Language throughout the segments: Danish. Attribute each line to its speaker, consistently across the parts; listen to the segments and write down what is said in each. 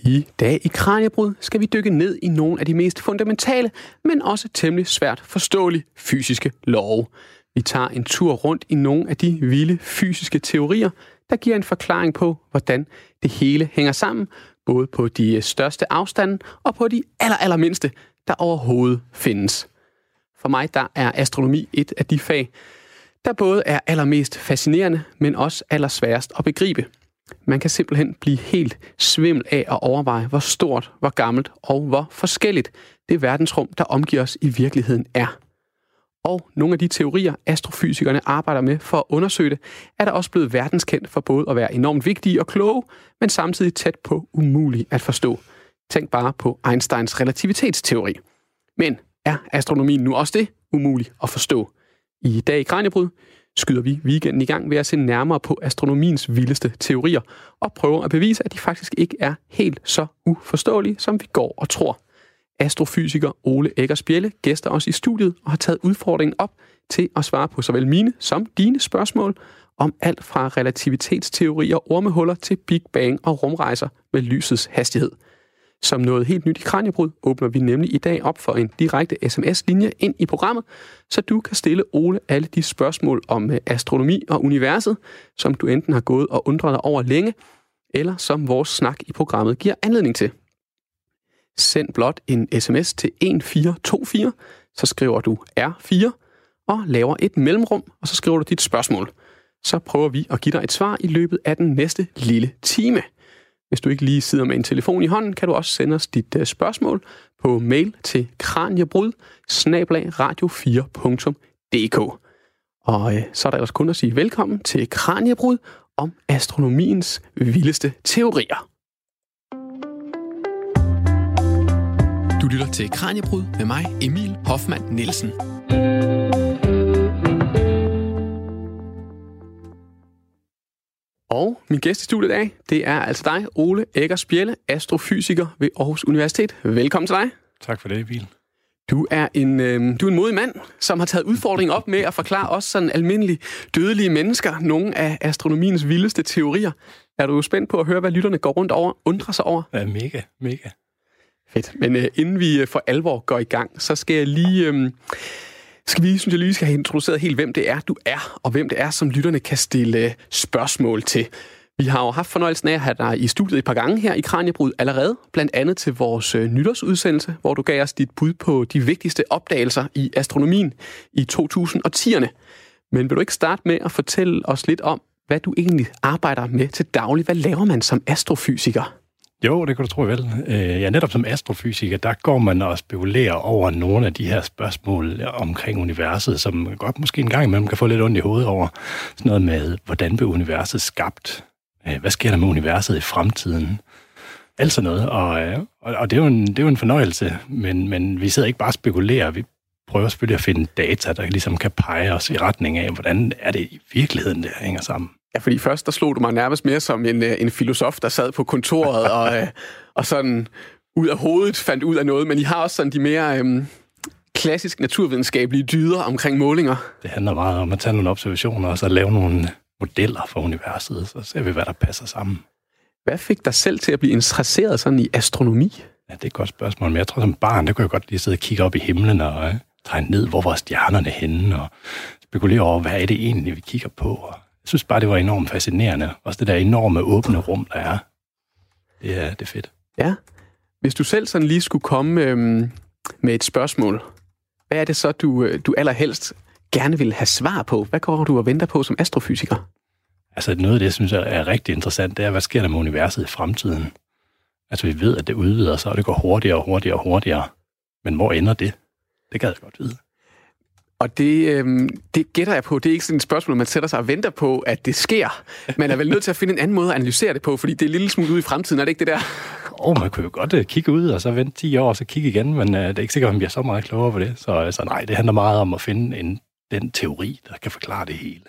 Speaker 1: I dag i Kraniebrud skal vi dykke ned i nogle af de mest fundamentale, men også temmelig svært forståelige fysiske love. Vi tager en tur rundt i nogle af de vilde fysiske teorier, der giver en forklaring på, hvordan det hele hænger sammen, både på de største afstande og på de allermindste, der overhovedet findes. For mig der er astronomi et af de fag, der både er allermest fascinerende, men også allersværest at begribe. Man kan simpelthen blive helt svimmel af at overveje, hvor stort, hvor gammelt og hvor forskelligt det verdensrum, der omgiver os i virkeligheden er. Og nogle af de teorier, astrofysikerne arbejder med for at undersøge det, er der også blevet verdenskendt for både at være enormt vigtige og kloge, men samtidig tæt på umulige at forstå. Tænk bare på Einsteins relativitetsteori. Men er astronomien nu også det umuligt at forstå? I dag i Kraniebrud skyder vi weekenden i gang ved at se nærmere på astronomiens vildeste teorier og prøve at bevise, at de faktisk ikke er helt så uforståelige, som vi går og tror. Astrofysiker Ole Eggers Bjelle gæster os i studiet og har taget udfordringen op til at svare på såvel mine som dine spørgsmål om alt fra relativitetsteorier, ormehuller til Big Bang og rumrejser med lysets hastighed. Som noget helt nyt i Kraniebrud åbner vi nemlig i dag op for en direkte sms-linje ind i programmet, så du kan stille Ole alle de spørgsmål om astronomi og universet, som du enten har gået og undret dig over længe, eller som vores snak i programmet giver anledning til. Send blot en sms til 1424, så skriver du R4 og laver et mellemrum, og så skriver du dit spørgsmål. Så prøver vi at give dig et svar i løbet af den næste lille time. Hvis du ikke lige sidder med en telefon i hånden, kan du også sende os dit spørgsmål på mail til kraniebrud@radio4.dk. Og så er der ellers kun at sige velkommen til Kraniebrud om astronomiens vildeste teorier. Du lytter til Kraniebrud med mig, Emil Hoffmann Nielsen. Og min gæst i studiet i dag, det er altså dig, Ole Eggers Bjelle, astrofysiker ved Aarhus Universitet. Velkommen til dig.
Speaker 2: Tak for det, Emil.
Speaker 1: Du er en modig mand, som har taget udfordringen op med at forklare os sådan almindelige dødelige mennesker nogle af astronomiens vildeste teorier. Er du spændt på at høre, hvad lytterne går rundt over, undrer sig over?
Speaker 2: Ja, mega.
Speaker 1: Fedt. Men inden vi for alvor går i gang, så skal jeg lige... synes jeg lige skal have introduceret helt, hvem det er, du er, og hvem det er, som lytterne kan stille spørgsmål til. Vi har jo haft fornøjelsen af at have dig i studiet et par gange her i Kraniebrud allerede, blandt andet til vores nytårsudsendelse, hvor du gav os dit bud på de vigtigste opdagelser i astronomien i 2010'erne. Men vil du ikke starte med at fortælle os lidt om, hvad du egentlig arbejder med til daglig? Hvad laver man som astrofysiker?
Speaker 2: Jo, det kan du tro vel. Ja, netop som astrofysiker, der går man og spekulerer over nogle af de her spørgsmål omkring universet, som godt måske en gang imellem kan få lidt ondt i hovedet over. Sådan noget med, hvordan blev universet skabt? Hvad sker der med universet i fremtiden? Alt sådan noget. Og det er jo en fornøjelse, men vi sidder ikke bare og spekulerer. Vi prøver selvfølgelig at finde data, der ligesom kan pege os i retning af, hvordan er det i virkeligheden, det hænger sammen.
Speaker 1: Ja, fordi først der slog du mig nærmest mere som en filosof, der sad på kontoret og sådan ud af hovedet fandt ud af noget. Men I har også sådan de mere klassisk naturvidenskabelige dyder omkring målinger.
Speaker 2: Det handler meget om at tage nogle observationer og så lave nogle modeller for universet. Så ser vi, hvad der passer sammen.
Speaker 1: Hvad fik dig selv til at blive interesseret sådan i astronomi?
Speaker 2: Ja, det er et godt spørgsmål. Men jeg tror, som barn, der kunne jeg godt lige sidde og kigge op i himlen og tegne ned, hvor var stjernerne henne, og spekulere over, hvad er det egentlig, vi kigger på. Jeg synes bare, det var enormt fascinerende. Også det der enorme åbne rum, der er. Det er fedt.
Speaker 1: Ja. Hvis du selv sådan lige skulle komme med et spørgsmål, hvad er det så, du allerhelst gerne vil have svar på? Hvad går du og venter på som astrofysiker?
Speaker 2: Altså noget af det, jeg synes er rigtig interessant, det er, hvad sker der med universet i fremtiden? Altså vi ved, at det udvider sig, og det går hurtigere. Men hvor ender det? Det gad jeg godt vide.
Speaker 1: Og det gætter jeg på. Det er ikke sådan et spørgsmål, man sætter sig og venter på, at det sker. Man er vel nødt til at finde en anden måde at analysere det på, fordi det er en lille smule ude i fremtiden, er det ikke det der?
Speaker 2: Man kunne jo godt kigge ud, og så vente 10 år, og så kigge igen, men det er ikke sikkert, at man bliver så meget klogere på det. Så nej, det handler meget om at finde den teori, der kan forklare det hele.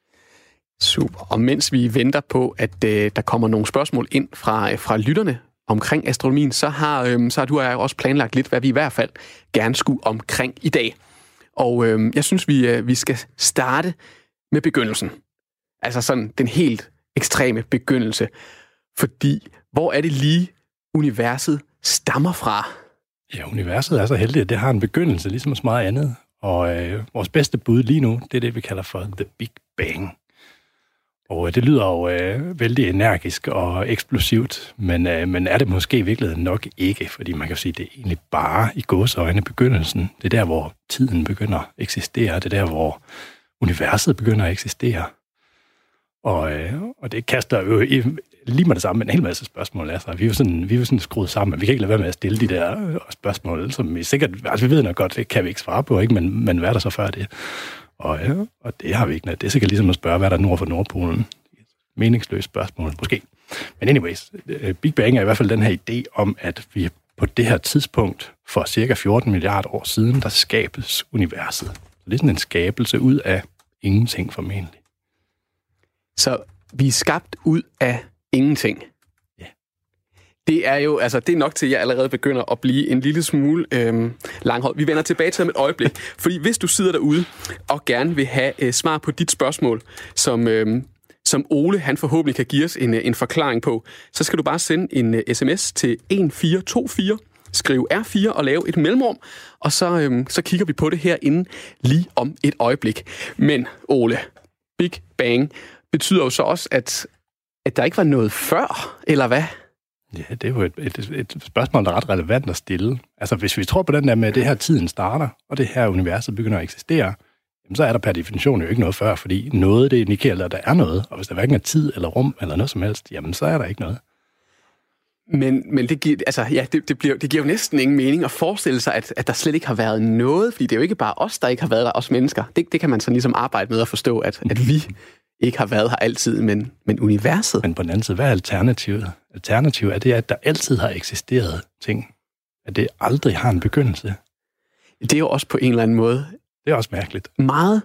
Speaker 1: Super. Og mens vi venter på, at der kommer nogle spørgsmål ind fra lytterne omkring astronomien, så har du og jeg også planlagt lidt, hvad vi i hvert fald gerne skulle omkring i dag. Og jeg synes, vi skal starte med begyndelsen. Altså sådan den helt ekstreme begyndelse. Fordi hvor er det lige universet stammer fra?
Speaker 2: Ja, universet er så heldigt, at det har en begyndelse, ligesom så meget andet. Og vores bedste bud lige nu, det er det, vi kalder for The Big Bang. Og det lyder jo vældig energisk og eksplosivt, men er det måske i virkeligheden nok ikke, fordi man kan sige, at det er egentlig bare i gåseøjne begyndelsen. Det er der, hvor tiden begynder at eksistere. Det er der, hvor universet begynder at eksistere. Og det kaster jo lige med det samme en hel masse spørgsmål. Altså, vi er jo sådan skruet sammen. Vi kan ikke lade være med at stille de der spørgsmål, som vi sikkert... Altså, vi ved nok godt, det kan vi ikke svare på, ikke? Men hvad er der så før det? Og det har vi ikke. Det er sikkert ligesom at spørge, hvad der er nord for Nordpolen. Meningsløst spørgsmål, måske. Men anyways, Big Bang er i hvert fald den her idé om, at vi på det her tidspunkt, for cirka 14 milliarder år siden, der skabes universet. Så det er sådan en skabelse ud af ingenting formentlig.
Speaker 1: Så vi er skabt ud af ingenting.
Speaker 2: Ja.
Speaker 1: Det er jo, altså det er nok til, at jeg allerede begynder at blive en lille smule langhåret. Vi vender tilbage til om et øjeblik. Fordi hvis du sidder derude og gerne vil have svar på dit spørgsmål, som Ole han forhåbentlig kan give os en forklaring på, så skal du bare sende en sms til 1424, skriv R4 og lave et mellemrum, og så kigger vi på det herinde lige om et øjeblik. Men Ole, Big Bang betyder jo så også, at der ikke var noget før, eller hvad?
Speaker 2: Ja, det er jo et spørgsmål, der er ret relevant at stille. Altså, hvis vi tror på den der med, at det her tiden starter, og det her universet begynder at eksistere, jamen, så er der per definition jo ikke noget før, fordi noget, det indikerer, at der er noget, og hvis der hverken er tid eller rum eller noget som helst, jamen, så er der ikke noget.
Speaker 1: Men det giver, altså, ja, det giver jo næsten ingen mening at forestille sig, at der slet ikke har været noget, fordi det er jo ikke bare os, der ikke har været der, os mennesker. Det kan man sådan ligesom arbejde med at forstå, at vi ikke har været her altid, men universet.
Speaker 2: Men på den anden side, hvad er alternativet? Alternativet er det, at der altid har eksisteret ting. At det aldrig har en begyndelse.
Speaker 1: Det er jo også på en eller anden måde.
Speaker 2: Det er også mærkeligt.
Speaker 1: Meget.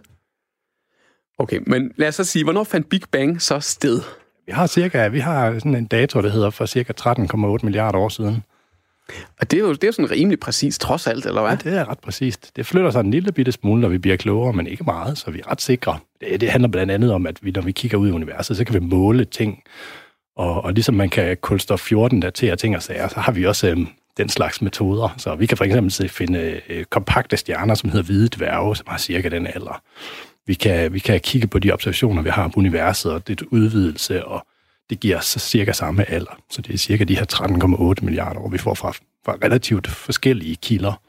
Speaker 1: Okay, men lad os så sige, hvornår fandt Big Bang så sted?
Speaker 2: Vi har sådan en dato, der hedder for cirka 13,8 milliarder år siden.
Speaker 1: Og det er jo sådan rimelig præcist, trods alt, eller hvad?
Speaker 2: Ja, det er ret præcist. Det flytter sig en lille bitte smule, når vi bliver klogere, men ikke meget, så vi er ret sikre. Det handler blandt andet om, at når vi kigger ud i universet, så kan vi måle ting. Og ligesom man kan kulstof 14 datere ting og sager, så har vi også den slags metoder. Så vi kan for eksempel finde kompakte stjerner, som hedder hvide dværge, som har cirka den alder. Vi kan kigge på de observationer, vi har på universet, og det udvidelse, og det giver så cirka samme alder. Så det er cirka de her 13,8 milliarder år, vi får fra relativt forskellige kilder.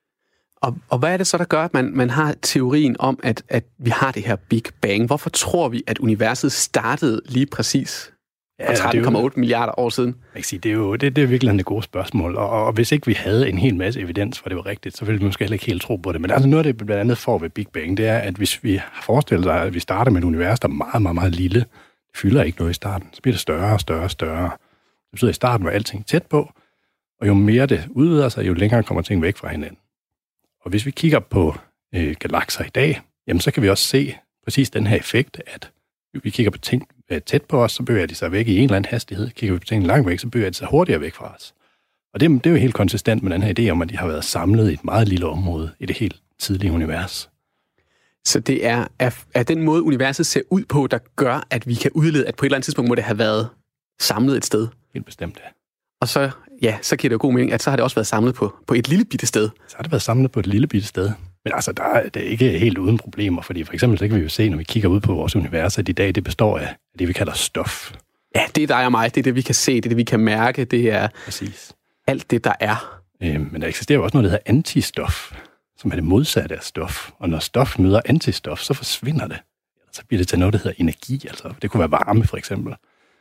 Speaker 1: Og hvad er det så, der gør, at man har teorien om, at vi har det her Big Bang? Hvorfor tror vi, at universet startede lige præcis for 13,8 milliarder år siden?
Speaker 2: Jeg kan sige, det er virkelig et godt spørgsmål. Og hvis ikke vi havde en hel masse evidens for, det var rigtigt, så ville vi måske heller ikke helt tro på det. Men altså noget af det, blandt andet får ved Big Bang, det er, at hvis vi forestiller sig, at vi starter med et univers, der er meget, meget, meget lille, det fylder ikke noget i starten, så bliver det større og større og større. Det betyder, at i starten var alting tæt på, og jo mere det udvider sig, jo længere kommer ting væk fra hinanden. Og hvis vi kigger på galakser i dag, jamen så kan vi også se præcis den her effekt, at vi kigger på ting tæt på os, så bevæger de sig væk i en eller anden hastighed. Kigger vi på ting langt væk, så bevæger de sig hurtigere væk fra os. Og det er jo helt konsistent med den her idé om, at de har været samlet i et meget lille område i det helt tidlige univers.
Speaker 1: Så det er den måde, universet ser ud på, der gør, at vi kan udlede, at på et eller andet tidspunkt må det have været samlet et sted.
Speaker 2: Helt bestemt, ja.
Speaker 1: Og så giver det jo god mening, at så har det også været samlet på et lille bitte sted.
Speaker 2: Så har det været samlet på et lille bitte sted. Men altså, det er ikke helt uden problemer, fordi for eksempel så kan vi jo se, når vi kigger ud på vores univers, at i dag det består af det, vi kalder stof.
Speaker 1: Ja, det er dig og mig. Det er det, vi kan se. Det er det, vi kan mærke. Det er
Speaker 2: præcis
Speaker 1: alt det, der er.
Speaker 2: Men der eksisterer jo også noget, der hedder antistof, som er det modsatte af stof. Og når stof møder antistof, så forsvinder det. Så bliver det til noget, der hedder energi. Altså, det kunne være varme, for eksempel.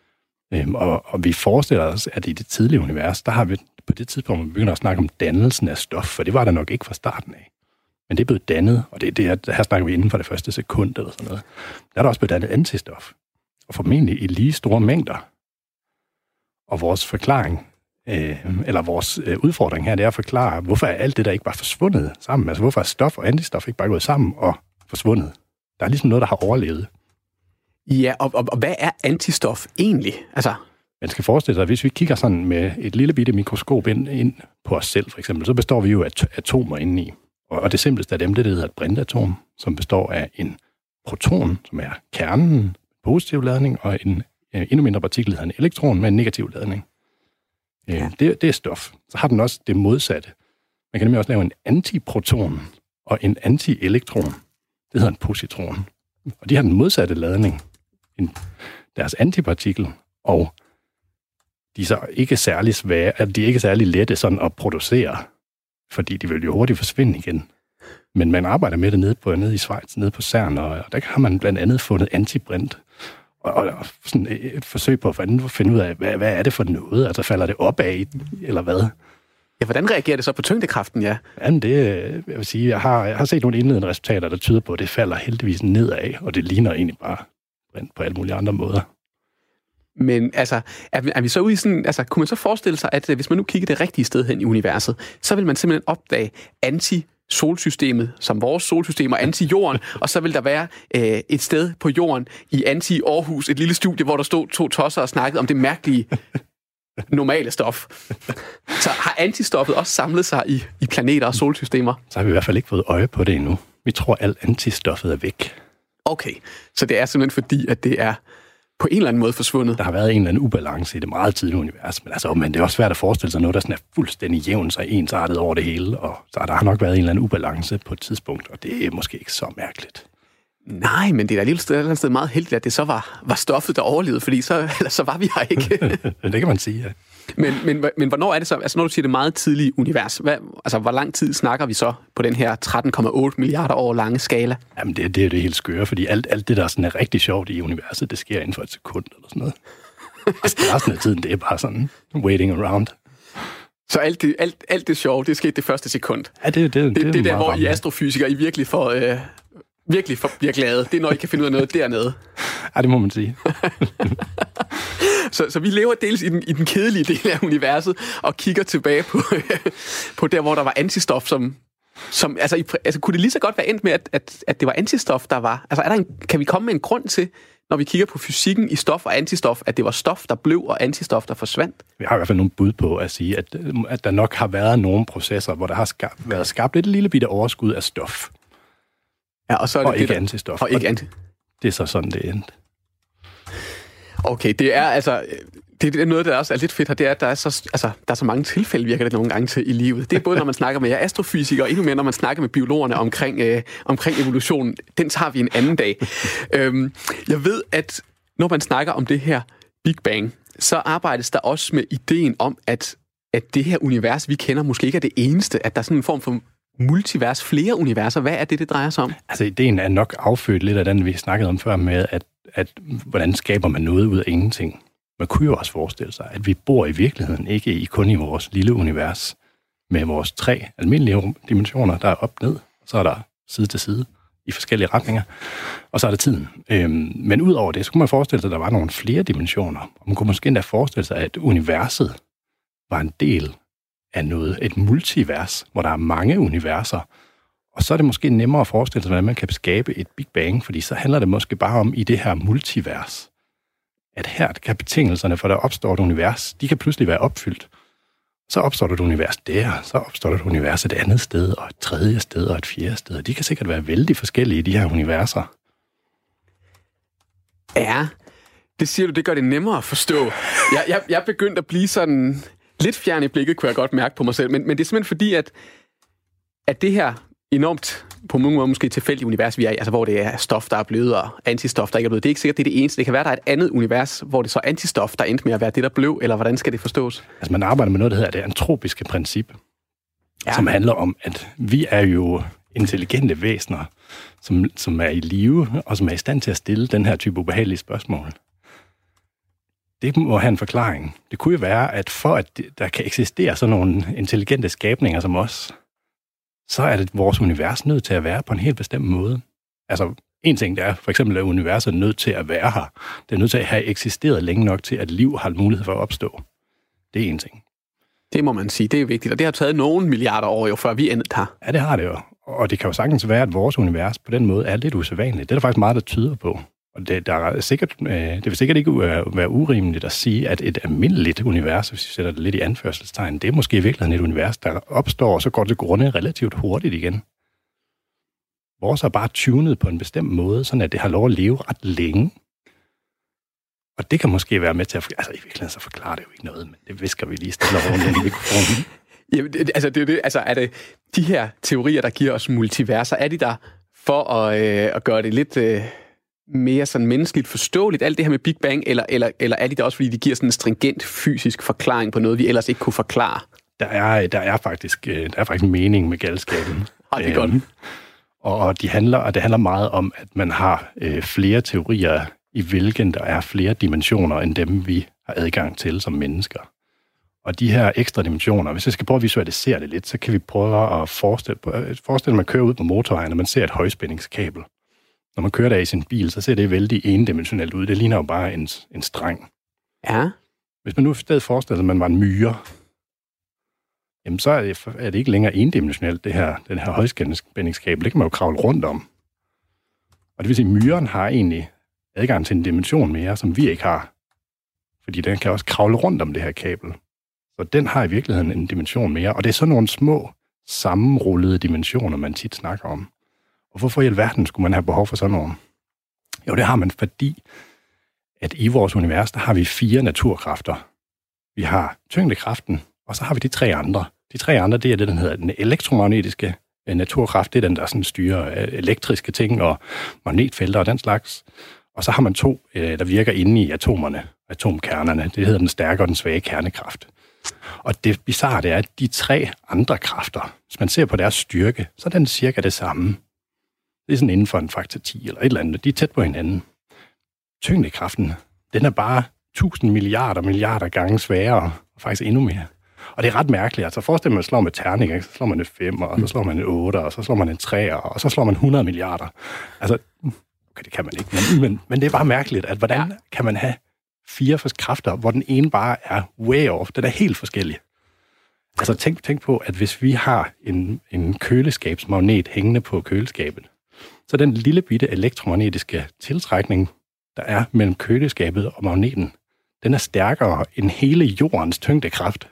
Speaker 2: Og vi forestiller os, at i det tidlige univers, der har vi på det tidspunkt, hvor vi begynder at snakke om dannelsen af stof, for det var der nok ikke fra starten af. Men det er blevet dannet, og her snakker vi inden for det første sekund eller sådan noget. Der er der også blevet dannet antistof, og formentlig i lige store mængder. Og vores forklaring, eller vores udfordring her, det er at forklare, hvorfor er alt det der ikke bare forsvundet sammen? Altså hvorfor er stof og antistof ikke bare gået sammen og forsvundet? Der er ligesom noget, der har overlevet.
Speaker 1: Ja, og hvad er antistof egentlig? Altså
Speaker 2: man skal forestille sig, at hvis vi kigger sådan med et lille bitte mikroskop ind på os selv, for eksempel, så består vi jo af atomer indeni. Og det simpleste af dem, det hedder et brintatom, som består af en proton, som er kernen, positiv ladning, og en endnu mindre partikel hedder en elektron med en negativ ladning. Det er stof. Så har den også det modsatte. Man kan nemlig også lave en antiproton og en antielektron. Det hedder en positron. Og de har den modsatte ladning end deres antipartikel, og de er så ikke særlig svære, at de er ikke særlig lette sådan at producere, fordi de vil jo hurtigt forsvinde igen. Men man arbejder med det nede i Schweiz, nede på CERN, og der har man blandt andet fundet antibrint. Og sådan et forsøg på at finde ud af, hvad er det for noget? Altså falder det opad, eller hvad?
Speaker 1: Ja, hvordan reagerer det så på tyngdekraften, ja?
Speaker 2: Jamen jeg vil sige, jeg har set nogle indledende resultater, der tyder på, at det falder heldigvis nedad, og det ligner egentlig bare brint på alle mulige andre måder.
Speaker 1: Men altså, er vi så ude i sådan, altså, kunne man så forestille sig, at hvis man nu kigger det rigtige sted hen i universet, så vil man simpelthen opdage anti-solsystemet som vores solsystem og anti-jorden, og så vil der være et sted på jorden i anti-Aarhus, et lille studie, hvor der stod 2 tosser og snakkede om det mærkelige normale stof. Så har antistoffet også samlet sig i planeter og solsystemer?
Speaker 2: Så har vi i hvert fald ikke fået øje på det endnu. Vi tror, at alt antistoffet er væk.
Speaker 1: Okay, så det er simpelthen fordi, at det er på en eller anden måde forsvundet.
Speaker 2: Der har været en eller anden ubalance i det meget tidlige univers, men det er også svært at forestille sig noget, der sådan er fuldstændig jævnt sig ensartet over det hele, og så der har nok været en eller anden ubalance på et tidspunkt, og det er måske ikke så mærkeligt.
Speaker 1: Nej, men det er da alligevel et eller andet sted meget heldigt, at det så var stoffet, der overlevede, fordi så var vi her ikke.
Speaker 2: Det kan man sige, ja.
Speaker 1: Men hvornår er det så, altså når du siger det meget tidlige univers, hvor lang tid snakker vi så på den her 13,8 milliarder år lange skala?
Speaker 2: Jamen det er det helt skøre, fordi alt det, der sådan er rigtig sjovt i universet, det sker inden for et sekund eller sådan noget. Resten af tiden, det er bare sådan waiting around.
Speaker 1: Så alt det sjove, det skete det første sekund?
Speaker 2: Ja, det er
Speaker 1: der, hvor I astrofysikere, I virkelig bliver glade. Det er, når I kan finde ud af noget dernede.
Speaker 2: Ja, det må man sige.
Speaker 1: Så vi lever dels i den kedelige del af universet, og kigger tilbage på der, hvor der var antistof, som kunne det lige så godt være endt med, at det var antistof, der var? Altså, kan vi komme med en grund til, når vi kigger på fysikken i stof og antistof, at det var stof, der blev, og antistof, der forsvandt?
Speaker 2: Vi har i hvert fald nogle bud på at sige, at der nok har været nogle processer, hvor der har været skabt et lille bitte overskud af stof.
Speaker 1: Ja, og så er det
Speaker 2: ikke antistof.
Speaker 1: Og ikke
Speaker 2: det er så sådan, det endte.
Speaker 1: Okay, det er altså... Det er noget, der også er lidt fedt her, det er, at der er så mange tilfælde, virker det nogle gange til i livet. Det er både, når man snakker med astrofysikere, og endnu mere, når man snakker med biologerne omkring evolutionen. Den tager vi en anden dag. Jeg ved, at når man snakker om det her Big Bang, så arbejdes der også med ideen om, at det her univers, vi kender, måske ikke er det eneste, at der er sådan en form for multivers, flere universer. Hvad er det drejer sig om?
Speaker 2: Altså, ideen er nok affødt lidt af den, vi snakkede om før med, at hvordan skaber man noget ud af ingenting. Man kunne jo også forestille sig, at vi bor i virkeligheden ikke kun i vores lille univers med vores 3 almindelige dimensioner, der er op ned, så er der side til side i forskellige retninger, og så er der tiden. Men ud over det, så kunne man forestille sig, at der var nogle flere dimensioner. Og man kunne måske endda forestille sig, at universet var en del af et multivers, hvor der er mange universer. Og så er det måske nemmere at forestille sig, hvordan man kan skabe et Big Bang, fordi så handler det måske bare om i det her multivers, at her kan betingelserne for, at der opstår et univers, de kan pludselig være opfyldt. Så opstår der et univers der, så opstår der et univers et andet sted, og et tredje sted, og et fjerde sted. Og de kan sikkert være vældig forskellige, de her universer. Ja,
Speaker 1: det siger du, det gør det nemmere at forstå. Jeg begyndte at blive sådan lidt fjern i blikket, kunne jeg godt mærke på mig selv. Men det er simpelthen fordi, at det her enormt, på mange måder måske tilfældige univers, vi er i, altså hvor det er stof, der er blevet, og antistof, der ikke er blevet. Det er ikke sikkert, det er det eneste. Det kan være, der er et andet univers, hvor det så antistof, der endte med at være det, der blev, eller hvordan skal det forstås?
Speaker 2: Altså man arbejder med noget, der hedder det antropiske princip, som handler om, at vi er jo intelligente væsener, som er i live, og som er i stand til at stille den her type ubehagelige spørgsmål. Det må have en forklaring. Det kunne jo være, at for at der kan eksistere sådan nogle intelligente skabninger som os, så er det vores univers nødt til at være på en helt bestemt måde. Altså, en ting der er, for eksempel er universet nødt til at være her. Det er nødt til at have eksisteret længe nok til, at liv har mulighed for at opstå. Det er en ting.
Speaker 1: Det må man sige, det er vigtigt, og det har taget nogle milliarder år jo, før vi endte her.
Speaker 2: Ja, det har det jo. Og det kan jo sagtens være, at vores univers på den måde er lidt usædvanligt. Det er der faktisk meget, der tyder på. Og det vil sikkert ikke være urimeligt at sige, at et almindeligt univers, hvis vi sætter det lidt i anførselstegn, det er måske i virkeligheden et univers, der opstår, og så går det grunde relativt hurtigt igen. Vores er bare tunet på en bestemt måde, sådan at det har lov at leve ret længe. Og det kan måske være med til at... Altså, i virkeligheden så forklarer det jo ikke noget, men det visker vi lige stille og roligt i mikrofonen.
Speaker 1: Jamen, det er jo det. Altså, er det de her teorier, der giver os multiverser, er de der for at gøre det lidt mere sådan menneskeligt forståeligt, alt det her med Big Bang, eller er de der også, fordi de giver sådan en stringent fysisk forklaring på noget, vi ellers ikke kunne forklare?
Speaker 2: Der er faktisk en mening med galskaben.
Speaker 1: Det er godt.
Speaker 2: Og det handler meget om, at man har flere teorier, i hvilken der er flere dimensioner, end dem vi har adgang til som mennesker. Og de her ekstra dimensioner, hvis jeg skal prøve at visualisere det lidt, så kan vi prøve at forestille, at man kører ud på motorvejen, og man ser et højspændingskabel. Når man kører der i sin bil, så ser det vældig endimensionelt ud. Det ligner jo bare en streng.
Speaker 1: Ja.
Speaker 2: Hvis man nu i stedet forestiller sig, at man var en myre, jamen så er det ikke længere endimensionelt, den her højspændingskabel. Det kan man jo kravle rundt om. Og det vil sige, at myren har egentlig adgang til en dimension mere, som vi ikke har. Fordi den kan også kravle rundt om det her kabel. Så den har i virkeligheden en dimension mere. Og det er sådan nogle små, sammenrullede dimensioner, man tit snakker om. Og hvorfor i alverden skulle man have behov for sådan nogle? Jo, det har man, fordi at i vores univers, der har vi 4 naturkræfter. Vi har tyngdekraften, og så har vi de 3 andre. De 3 andre, det er det, der hedder den elektromagnetiske naturkraft. Det er den, der sådan styrer elektriske ting og magnetfelter og den slags. Og så har man 2, der virker inde i atomerne, atomkernerne. Det hedder den stærke og den svage kernekraft. Og det bizarre, det er, at de 3 andre kræfter, hvis man ser på deres styrke, så er den cirka det samme. Det er sådan inden for en faktor 10 eller et eller andet. De er tæt på hinanden. Tyngdekraften, den er bare 1000 milliarder gange sværere, og faktisk endnu mere. Og det er ret mærkeligt. Altså forestil dig, at man slår med terning, så slår man en 5, og så slår man en 8, og så slår man en 3, og så slår man 100 milliarder. Altså, okay, det kan man ikke, men det er bare mærkeligt, at hvordan kan man have 4 kræfter, hvor den ene bare er way off. Den er helt forskellig. Altså tænk på, at hvis vi har en køleskabsmagnet hængende på køleskabet, så den lille bitte elektromagnetiske tiltrækning, der er mellem køleskabet og magneten, den er stærkere end hele jordens tyngdekraft.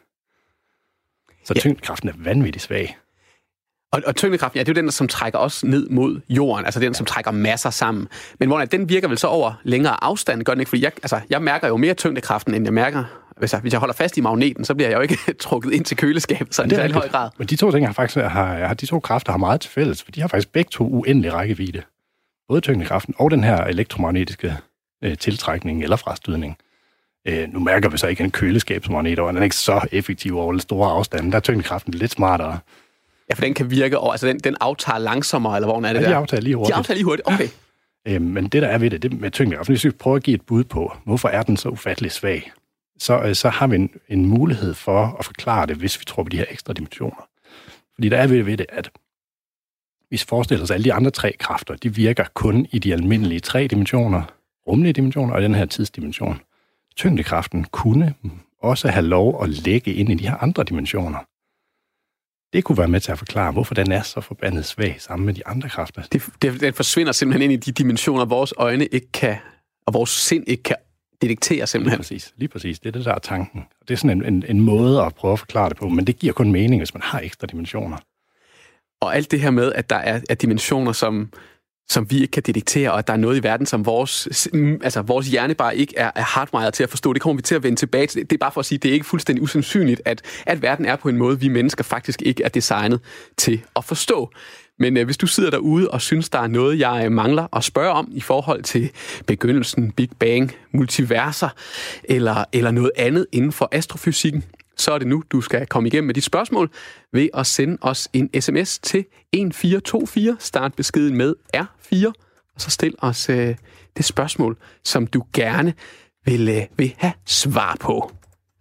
Speaker 2: Så tyngdekraften er vanvittigt svag.
Speaker 1: Og tyngdekraften, det er jo den, som trækker os ned mod jorden, altså den, som trækker masser sammen. Men den virker vel så over længere afstand, gør den ikke? Fordi jeg mærker jo mere tyngdekraften, end jeg mærker. Hvis jeg holder fast i magneten, så bliver jeg jo ikke trukket ind til køleskabet, så i særlig høj grad.
Speaker 2: Men de 2 ting de 2 kræfter har meget til fælles, for de har faktisk begge 2 uendelig rækkevidde. Både tyngdekraften og den her elektromagnetiske tiltrækning eller frastødning. Nu mærker vi så ikke en køleskabsmagnet, og den er ikke så effektiv over store afstande. Der er tyngdekraften lidt smartere.
Speaker 1: Ja, for den kan virke over, altså den aftager langsommere, eller hvordan er det der?
Speaker 2: De aftager lige hurtigt.
Speaker 1: De aftager lige hurtigt, okay.
Speaker 2: Men det, der er ved det med tyngdekraften, hvis vi prøver at give et bud på, hvorfor er den så ufattelig svag, så har vi en mulighed for at forklare det, hvis vi tror på de her ekstra dimensioner. Fordi der er ved det, at hvis vi forestiller os alle de andre 3 kræfter, de virker kun i de almindelige 3 dimensioner, rumlige dimensioner og den her tidsdimension. Tyngdekraften kunne også have lov at lægge ind i de her andre dimensioner. Det kunne være med til at forklare, hvorfor den er så forbandet svag sammen med de andre kræfter.
Speaker 1: Den forsvinder simpelthen ind i de dimensioner, vores øjne ikke kan, og vores sind ikke kan detektere simpelthen.
Speaker 2: Lige præcis. Det er det, der er tanken. Det er sådan en måde at prøve at forklare det på, men det giver kun mening, hvis man har ekstra dimensioner.
Speaker 1: Og alt det her med, at der er dimensioner, som vi ikke kan detektere, og at der er noget i verden, som vores hjerne bare ikke er hardwired til at forstå. Det kommer vi til at vende tilbage til. Det er bare for at sige, at det er ikke fuldstændig usandsynligt, at verden er på en måde, vi mennesker faktisk ikke er designet til at forstå. Men hvis du sidder derude og synes, der er noget, jeg mangler at spørge om i forhold til begyndelsen, Big Bang, multiverser eller noget andet inden for astrofysikken, så er det nu, du skal komme igennem med dit spørgsmål ved at sende os en sms til 1424. Start beskeden med R4, og så stil os det spørgsmål, som du gerne vil have svar på.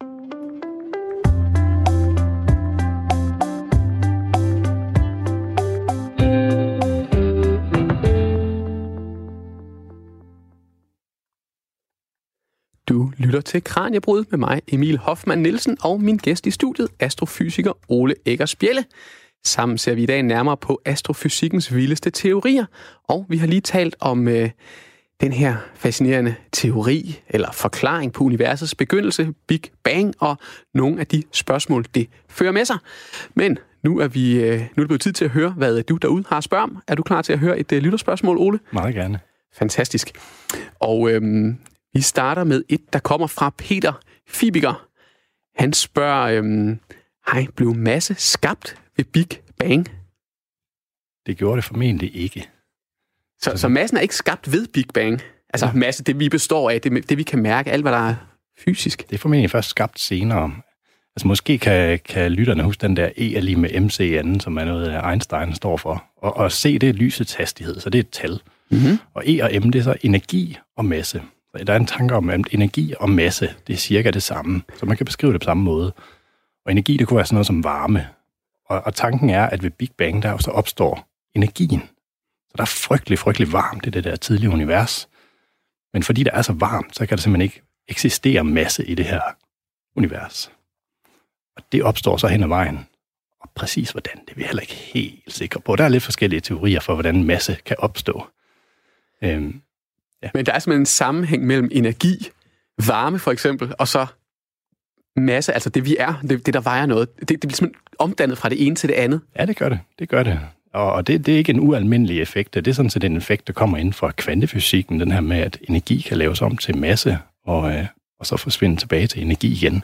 Speaker 1: Du lytter til Kraniebrud med mig, Emil Hoffmann Nielsen, og min gæst i studiet, astrofysiker Ole Eggers Bjelle. Sammen ser vi i dag nærmere på astrofysikkens vildeste teorier, og vi har lige talt om den her fascinerende teori eller forklaring på universets begyndelse, Big Bang, og nogle af de spørgsmål, det fører med sig. Men nu er det blevet tid til at høre, hvad du derude har at spørge om. Er du klar til at høre et lytterspørgsmål, Ole?
Speaker 2: Meget gerne.
Speaker 1: Fantastisk. Og Vi starter med et, der kommer fra Peter Fibiger. Han spørger, hej, blev masse skabt ved Big Bang?
Speaker 2: Det gjorde det formentlig ikke.
Speaker 1: Så massen er ikke skabt ved Big Bang? Altså masse, det vi består af, det vi kan mærke, alt hvad der er fysisk?
Speaker 2: Det er formentlig først skabt senere. Altså måske kan lytterne huske den der E er lige med MC i anden, som er noget, Einstein står for. Og C, det er lysets hastighed, så det er et tal. Mm-hmm. Og E og M, det er så energi og masse. Så der er en tanke om, at energi og masse, det er cirka det samme. Så man kan beskrive det på samme måde. Og energi, det kunne være sådan noget som varme. Og tanken er, at ved Big Bang, der så opstår energien. Så der er frygtelig varmt i det der tidlige univers. Men fordi der er så varmt, så kan der simpelthen ikke eksistere masse i det her univers. Og det opstår så hen ad vejen. Og præcis hvordan, det er vi heller ikke helt sikre på. Der er lidt forskellige teorier for, hvordan masse kan opstå.
Speaker 1: Ja. Men der er simpelthen en sammenhæng mellem energi, varme for eksempel, og så masse, altså det vi er, det der vejer noget. Det bliver simpelthen omdannet fra det ene til det andet.
Speaker 2: Ja, det gør det. Og det er ikke en ualmindelig effekt. Det er sådan set en effekt, der kommer inden for kvantefysikken, den her med, at energi kan laves om til masse, og så forsvinde tilbage til energi igen.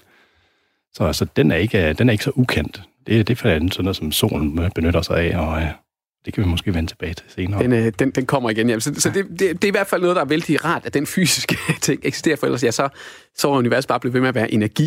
Speaker 2: Så den er ikke så ukendt. Det er sådan noget, som solen benytter sig af, og det kan vi måske vende tilbage til senere.
Speaker 1: Den kommer igen hjem. Så det er i hvert fald noget, der er vældig rart, at den fysiske ting eksisterer, for ellers så var universet bare blevet ved med at være energi,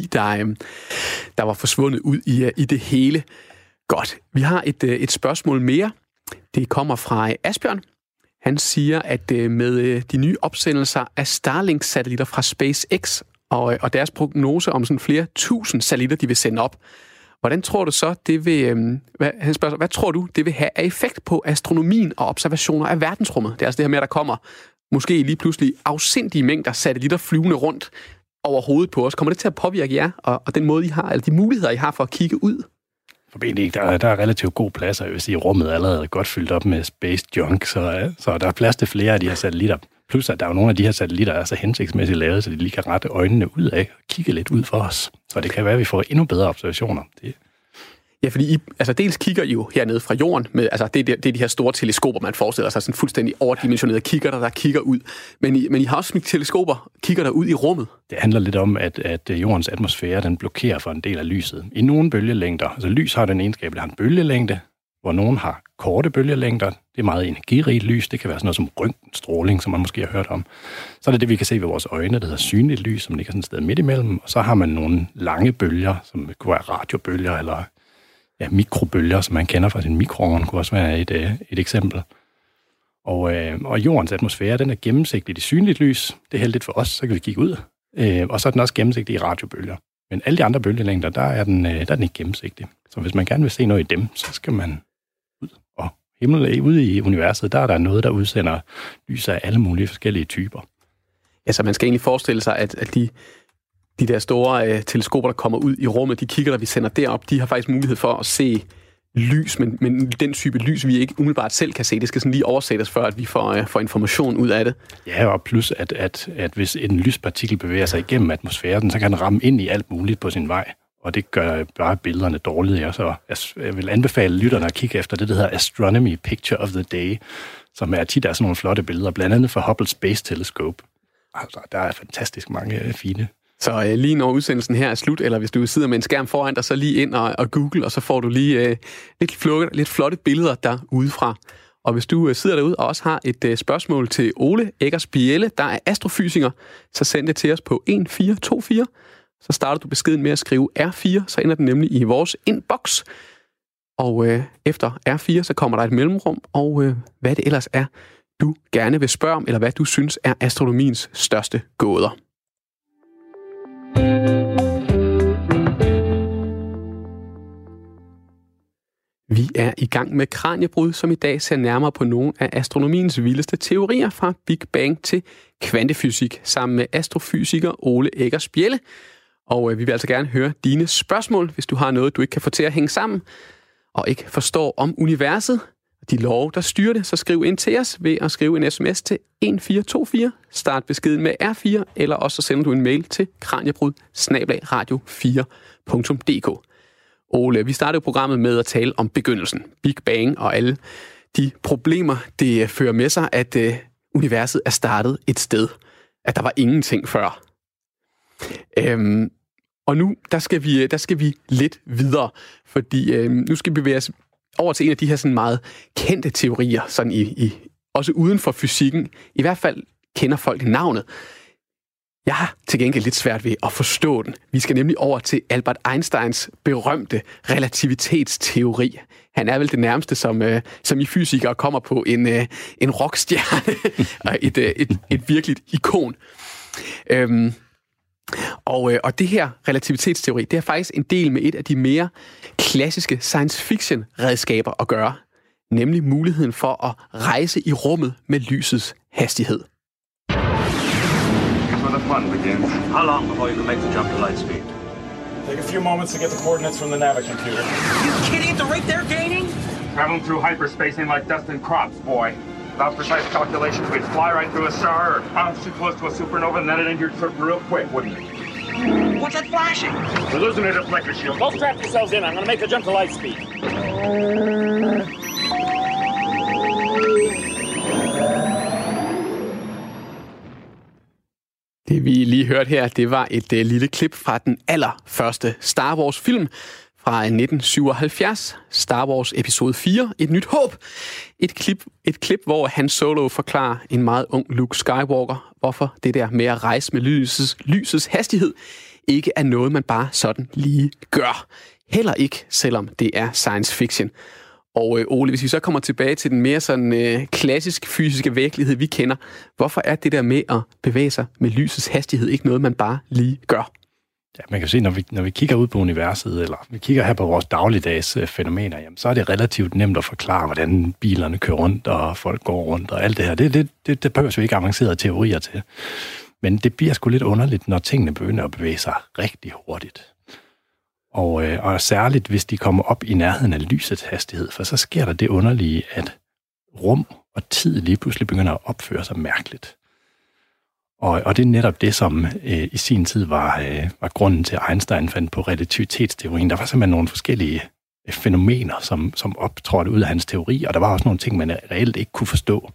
Speaker 1: der var forsvundet ud i det hele. Godt. Vi har et spørgsmål mere. Det kommer fra Asbjørn. Han siger, at med de nye opsendelser af Starlink-satellitter fra SpaceX og deres prognose om sådan flere tusind satellitter, de vil sende op, hvordan tror du så, det vil... Han spørger, hvad tror du, det vil have af effekt på astronomien og observationer af verdensrummet? Det er altså det her med, at der kommer måske lige pludselig afsindige mængder satellitter flyvende rundt over hovedet på os. Kommer det til at påvirke jer og den måde, I har, eller de muligheder, I har for at kigge ud?
Speaker 2: Formentlig ikke. Der er relativt god plads, og jeg vil sige, rummet er allerede godt fyldt op med space junk, så der er plads til flere af de her satellitter. Plus, at der er jo nogle af de her satellitter, der er så hensigtsmæssigt lavet, så de lige kan rette øjnene ud af og kigge lidt ud for os. Så det kan være, at vi får endnu bedre observationer.
Speaker 1: Ja, fordi dels kigger I jo hernede fra jorden, med, altså det er de her store teleskoper, man forestiller sig, sådan fuldstændig overdimensionerede kikkerter, der kigger ud. Men I har også teleskoper, kigger der ud i rummet.
Speaker 2: Det handler lidt om, at jordens atmosfære, den blokerer for en del af lyset. I nogle bølgelængder, altså lys har den egenskab, at det har en bølgelængde, hvor nogen har korte bølgelængder. Det er meget energirigt lys. Det kan være sådan noget som røntgenstråling, som man måske har hørt om. Så er det vi kan se ved vores øjne, der hedder synligt lys, som ligger sådan et sted midt imellem. Og så har man nogle lange bølger, som kunne være radiobølger eller mikrobølger, som man kender fra sin mikroovn, kunne også være et eksempel. Og jordens atmosfære, den er gennemsigtig i synligt lys. Det er heldigt for os, så kan vi kigge ud. Og så er den også gennemsigtig i radiobølger. Men alle de andre bølgelængder, der er den ikke gennemsigtig. Så hvis man gerne vil se noget i dem, så skal man ud. Og ude i universet, der er der noget, der udsender lys af alle mulige forskellige typer.
Speaker 1: Ja, så man skal egentlig forestille sig, at de der store teleskoper, der kommer ud i rummet, de kigger, der vi sender derop, de har faktisk mulighed for at se lys, men den type lys, vi ikke umiddelbart selv kan se, det skal sådan lige oversættes, før at vi får information ud af det.
Speaker 2: Ja, og plus, at hvis en lyspartikel bevæger sig igennem atmosfæren, så kan den ramme ind i alt muligt på sin vej, og det gør bare billederne dårlige. Så jeg vil anbefale lytterne at kigge efter det, der hedder Astronomy Picture of the Day, som er tit sådan nogle flotte billeder, blandt andet fra Hubble Space Telescope. Altså, der er fantastisk mange fine.
Speaker 1: Så lige når udsendelsen her er slut, eller hvis du sidder med en skærm foran dig, så lige ind og Google, og så får du lige lidt flotte billeder derudefra. Og hvis du sidder derude og også har et spørgsmål til Ole Eggers Bielle, der er astrofysiker, så send det til os på 1424. Så starter du beskeden med at skrive R4, så ender den nemlig i vores inbox. Og efter R4, så kommer der et mellemrum, og hvad det ellers er, du gerne vil spørge om, eller hvad du synes er astronomiens største gåder. Vi er i gang med Kraniebrud, som i dag ser nærmere på nogle af astronomiens vildeste teorier fra Big Bang til kvantefysik, sammen med astrofysiker Ole Eggers Bielle. Og vi vil altså gerne høre dine spørgsmål, hvis du har noget, du ikke kan få til at hænge sammen, og ikke forstår om universet, de love, der styrer det, så skriv ind til os ved at skrive en sms til 1424, start beskeden med R4, eller også så sender du en mail til kraniebrud@radio4.dk. Ole, vi startede programmet med at tale om begyndelsen, Big Bang og alle de problemer, det fører med sig, at universet er startet et sted. at der var ingenting før. Og nu, der skal vi lidt videre, fordi nu skal vi bevæge os over til en af de her sådan meget kendte teorier, sådan også uden for fysikken. I hvert fald kender folk navnet. Jeg har til gengæld lidt svært ved at forstå den. Vi skal nemlig over til Albert Einsteins berømte relativitetsteori. Han er vel det nærmeste, som I fysikere kommer på en rockstjerne og et virkeligt ikon. Og det her relativitetsteori, det er faktisk en del med et af de mere klassiske science fiction redskaber at gøre, nemlig muligheden for at rejse i rummet med lysets hastighed.
Speaker 3: The fun begins.
Speaker 4: How long before you can make the jump to light speed?
Speaker 3: Take a few moments to get the coordinates from the navicomputer.
Speaker 4: Are you kidding? At the rate they're gaining?
Speaker 3: Traveling through hyperspace ain't like dust and crops, boy. Without precise calculations, we'd fly right through a star or bounce too close to a supernova and then it end your trip real quick, wouldn't it?
Speaker 4: What's that flashing?
Speaker 3: We're losing it at flicker shield.
Speaker 5: Both strap yourselves in. I'm going to make the jump to light speed.
Speaker 1: Det vi lige hørte her, det var et lille klip fra den allerførste Star Wars-film fra 1977. Star Wars episode 4, Et nyt håb. Et klip, hvor Han Solo forklarer en meget ung Luke Skywalker, hvorfor det der med at rejse med lysets hastighed ikke er noget, man bare sådan lige gør. Heller ikke, selvom det er science fiction. Og Ole, hvis vi så kommer tilbage til den mere sådan klassisk fysiske virkelighed, vi kender, hvorfor er det der med at bevæge sig med lysets hastighed ikke noget, man bare lige gør?
Speaker 2: Ja, man kan se, når vi kigger ud på universet, eller vi kigger her på vores dagligdags fænomener, jamen, så er det relativt nemt at forklare, hvordan bilerne kører rundt, og folk går rundt, og alt det her. Det behøver jo ikke avancerede teorier til. Men det bliver sgu lidt underligt, når tingene begynder at bevæge sig rigtig hurtigt. Og særligt, hvis de kommer op i nærheden af lysets hastighed, for så sker der det underlige, at rum og tid lige pludselig begynder at opføre sig mærkeligt. Og det er netop det, som i sin tid var grunden til, at Einstein fandt på relativitetsteorien. Der var simpelthen nogle forskellige fænomener, som optrådte ud af hans teori, og der var også nogle ting, man reelt ikke kunne forstå.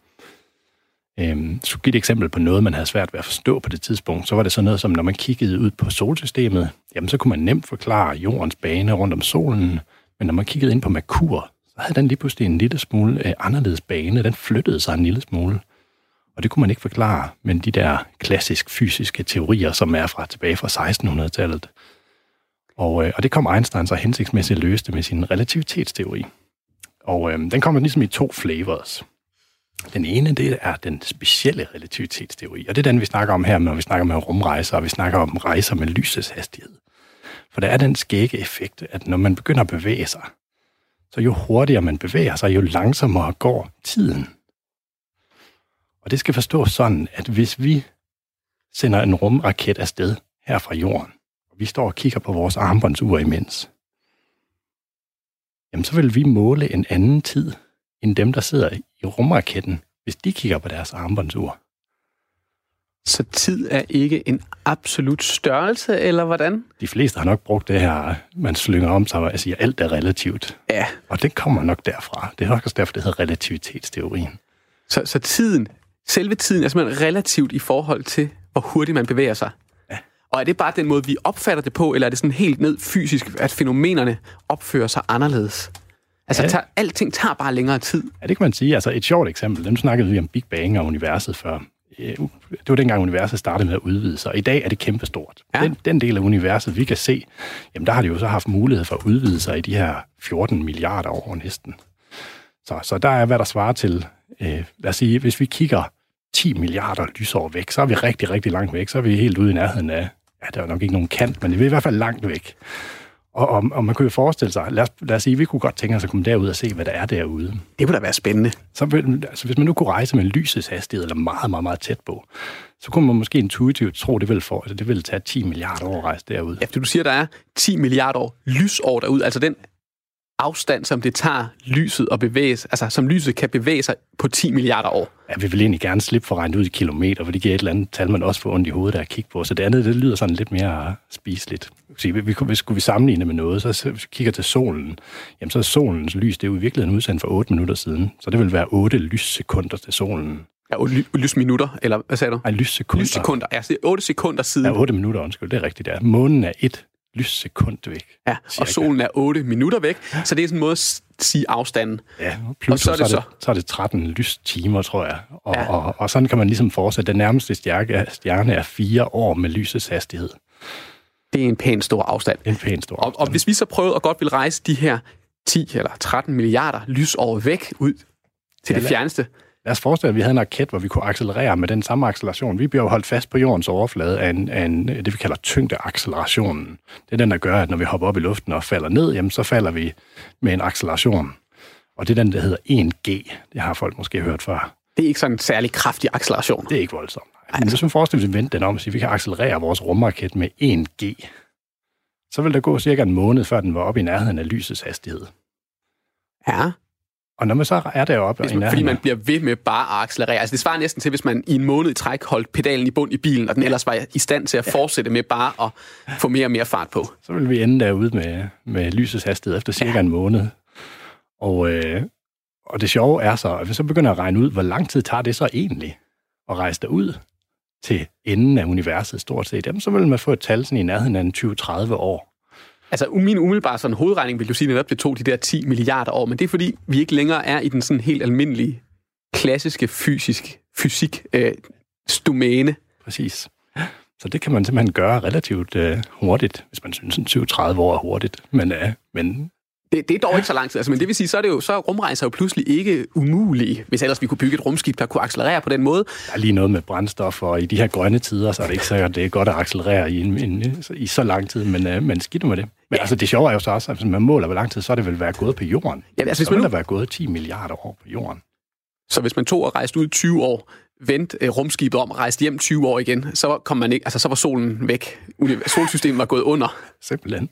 Speaker 2: Så give et eksempel på noget, man havde svært ved at forstå på det tidspunkt, så var det sådan noget som, når man kiggede ud på solsystemet, jamen så kunne man nemt forklare jordens bane rundt om solen, men når man kiggede ind på Merkur, så havde den lige pludselig en lille smule anderledes bane, den flyttede sig en lille smule, og det kunne man ikke forklare med de der klassisk fysiske teorier, som er tilbage fra 1600-tallet. Og det kom Einstein så hensigtsmæssigt løste med sin relativitetsteori. Og den kommer ligesom i 2 flavors. Den ene, det er den specielle relativitetsteori, og det er den, vi snakker om her, når vi snakker med rumrejser, og vi snakker om rejser med lysets hastighed. For der er den skægge effekt, at når man begynder at bevæge sig, så jo hurtigere man bevæger sig, jo langsommere går tiden. Og det skal forstås sådan, at hvis vi sender en rumraket afsted her fra jorden, og vi står og kigger på vores armbåndsur imens, jamen så vil vi måle en anden tid, end dem, der sidder i rumraketten, hvis de kigger på deres armbåndsur.
Speaker 1: Så tid er ikke en absolut størrelse, eller hvordan?
Speaker 2: De fleste har nok brugt det her, man slynger om sig og siger, at alt er relativt.
Speaker 1: Ja.
Speaker 2: Og det kommer nok derfra. Det er nok også derfor, det hedder relativitetsteorien.
Speaker 1: Så tiden, selve tiden er simpelthen relativt i forhold til, hvor hurtigt man bevæger sig.
Speaker 2: Ja.
Speaker 1: Og er det bare den måde, vi opfatter det på, eller er det sådan helt ned fysisk, at fænomenerne opfører sig anderledes? Altså, alting tager bare længere tid.
Speaker 2: Ja, det kan man sige. Altså, et sjovt eksempel. Nu snakkede vi om Big Bang og universet før. Det var dengang, universet startede med at udvide sig. I dag er det kæmpestort. Ja. Den del af universet, vi kan se, jamen der har de jo så haft mulighed for at udvide sig i de her 14 milliarder år næsten. Så der er, hvad der svarer til, lad os sige, hvis vi kigger 10 milliarder lysår væk, så er vi rigtig, rigtig langt væk. Så er vi helt ude i nærheden af, ja, der er nok ikke nogen kant, men vi er i hvert fald langt væk. Og man kunne jo forestille sig, lad os sige, vi kunne godt tænke os at komme derud og se, hvad der er derude.
Speaker 1: Det kunne da være spændende.
Speaker 2: Så hvis man nu kunne rejse med lysets hastighed, eller meget, meget, meget tæt på, så kunne man måske intuitivt tro, det ville tage 10 milliarder år at rejse derude.
Speaker 1: Ja, du siger, der er 10 milliarder år lysår derude, altså den afstand, som det tager lyset at bevæge sig, altså som lyset kan bevæge sig på 10 milliarder år.
Speaker 2: Ja, vi vil egentlig gerne slippe for regnet ud i kilometer, for det giver et eller andet tal, man også får ondt i hovedet af at kigge på. Så det andet, det lyder sådan lidt mere spiseligt. Hvis skulle vi sammenligne med noget, så hvis vi kigger til solen, jamen så er solens lys, det er jo i virkeligheden udsendt for 8 minutter siden. Så det vil være 8 lyssekunder til solen.
Speaker 1: lysminutter, eller hvad sagde du?
Speaker 2: Lyssekunder.
Speaker 1: Lyssekunder, ja, det er 8 sekunder siden.
Speaker 2: Ja, 8 minutter, undskyld, det er rigtigt, ja. Månen er 1 lyssekund væk.
Speaker 1: Ja, og solen er 8 minutter væk, så det er sådan en måde at sige afstanden.
Speaker 2: Ja, Pluto, så er det 13 lystimer, tror jeg. Og sådan kan man ligesom fortsætte. Den nærmeste stjerne er 4 år med lysets hastighed.
Speaker 1: Det er en pæn stor afstand. Og hvis vi så prøvede at godt vil rejse de her 10 eller 13 milliarder lysår væk ud til det fjerneste.
Speaker 2: Lad os forestille, at vi havde en raket, hvor vi kunne accelerere med den samme acceleration. Vi bliver jo holdt fast på jordens overflade af en det, vi kalder tyngdeaccelerationen. Det er den, der gør, at når vi hopper op i luften og falder ned, jamen, så falder vi med en acceleration. Og det er den, der hedder 1G. Det har folk måske hørt før.
Speaker 1: Det er ikke sådan en særlig kraftig acceleration.
Speaker 2: Det er ikke voldsomt. Men hvis man forestiller sig, at vi vendte den om, så vi kan accelerere vores rumraket med 1G, så vil der gå cirka en måned, før den var oppe i nærheden af lysets hastighed.
Speaker 1: Ja.
Speaker 2: Og når man så er deroppe...
Speaker 1: Fordi man bliver ved med bare at accelerere. Altså det svarer næsten til, hvis man i en måned i træk holdt pedalen i bund i bilen, og den ellers var i stand til at fortsætte med bare at få mere og mere fart på.
Speaker 2: Så vil vi ende derude med lysets hastighed efter cirka en måned. Og det sjove er så, at vi så begynder at regne ud, hvor lang tid tager det så egentlig at rejse derud til enden af universet stort set. Jamen, så vil man få et tal sådan i nærheden af 20-30 år.
Speaker 1: Altså min umiddelbare sådan hovedregning vil jo sige, at det tog de der 10 milliarder år, men det er fordi, vi ikke længere er i den sådan helt almindelige, klassiske fysik domæne.
Speaker 2: Præcis. Så det kan man simpelthen gøre relativt hurtigt, hvis man synes, 20-30 år er hurtigt. Men
Speaker 1: det er dog ikke så lang tid. Altså, men det vil sige, så er rumrejser jo pludselig ikke umulige, hvis ellers vi kunne bygge et rumskib, der kunne accelerere på den måde. Der
Speaker 2: er lige noget med brændstof, og i de her grønne tider, så er det ikke sikkert, det er godt at accelerere i så lang tid, men skidt med det. Men altså, det sjove er jo så også, at hvis man måler, hvor lang tid, så er det vel være gået på jorden. Ja, altså, så vil der være gået 10 milliarder år på jorden.
Speaker 1: Så hvis man tog og rejste ud 20 år, vendte rumskibet om og rejste hjem 20 år igen, så kom man ikke, altså så var solen væk. Solsystemet var gået under.
Speaker 2: Simpelthen.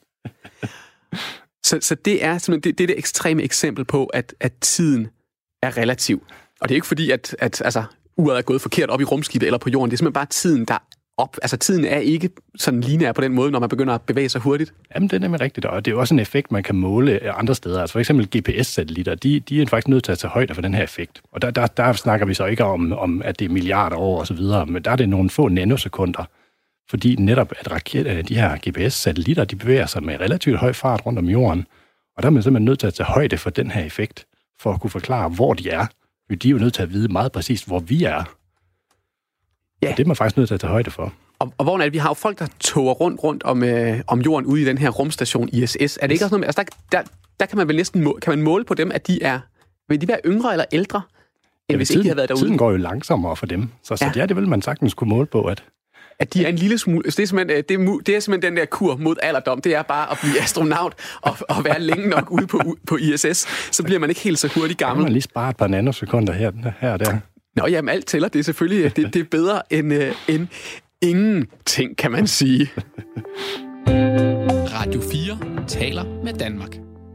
Speaker 1: Så det er simpelthen det ekstreme eksempel på, at tiden er relativ. Og det er ikke fordi, at altså, uret er gået forkert op i rumskibet eller på jorden. Det er simpelthen bare tiden, der op. Altså tiden er ikke sådan lineær på den måde, når man begynder at bevæge sig hurtigt.
Speaker 2: Jamen, det er nemlig rigtigt. Og det er jo også en effekt, man kan måle andre steder. Altså for eksempel GPS-satellitter, de er faktisk nødt til at tage højde for den her effekt. Og der snakker vi så ikke om, at det er milliarder år og så videre, men der er det nogle få nanosekunder. Fordi netop, at de her GPS-satellitter, de bevæger sig med relativt høj fart rundt om jorden, og der er man simpelthen nødt til at tage højde for den her effekt, for at kunne forklare, hvor de er. For de er jo nødt til at vide meget præcist, hvor vi er. Ja. Og det er man faktisk nødt til at tage højde for.
Speaker 1: Og hvor er det? Vi har jo folk, der toger rundt om jorden ude i den her rumstation ISS. Er det ikke også noget med, altså der kan man vel næsten kan man måle på dem, at vil de være yngre eller ældre, end hvis ikke de havde været derude?
Speaker 2: Tiden går jo langsommere for dem. Så det vil man sagtens kunne måle på,
Speaker 1: at de er en lille smule... Det er simpelthen den der kur mod alderdom. Det er bare at blive astronaut og være længe nok ude på ISS. Så bliver man ikke helt så hurtigt gammel.
Speaker 2: Man lige spare et par nanosekunder her og der.
Speaker 1: Nå, jamen alt tæller. Det er selvfølgelig det er bedre end ingenting, kan man sige. Radio 4 taler med Danmark.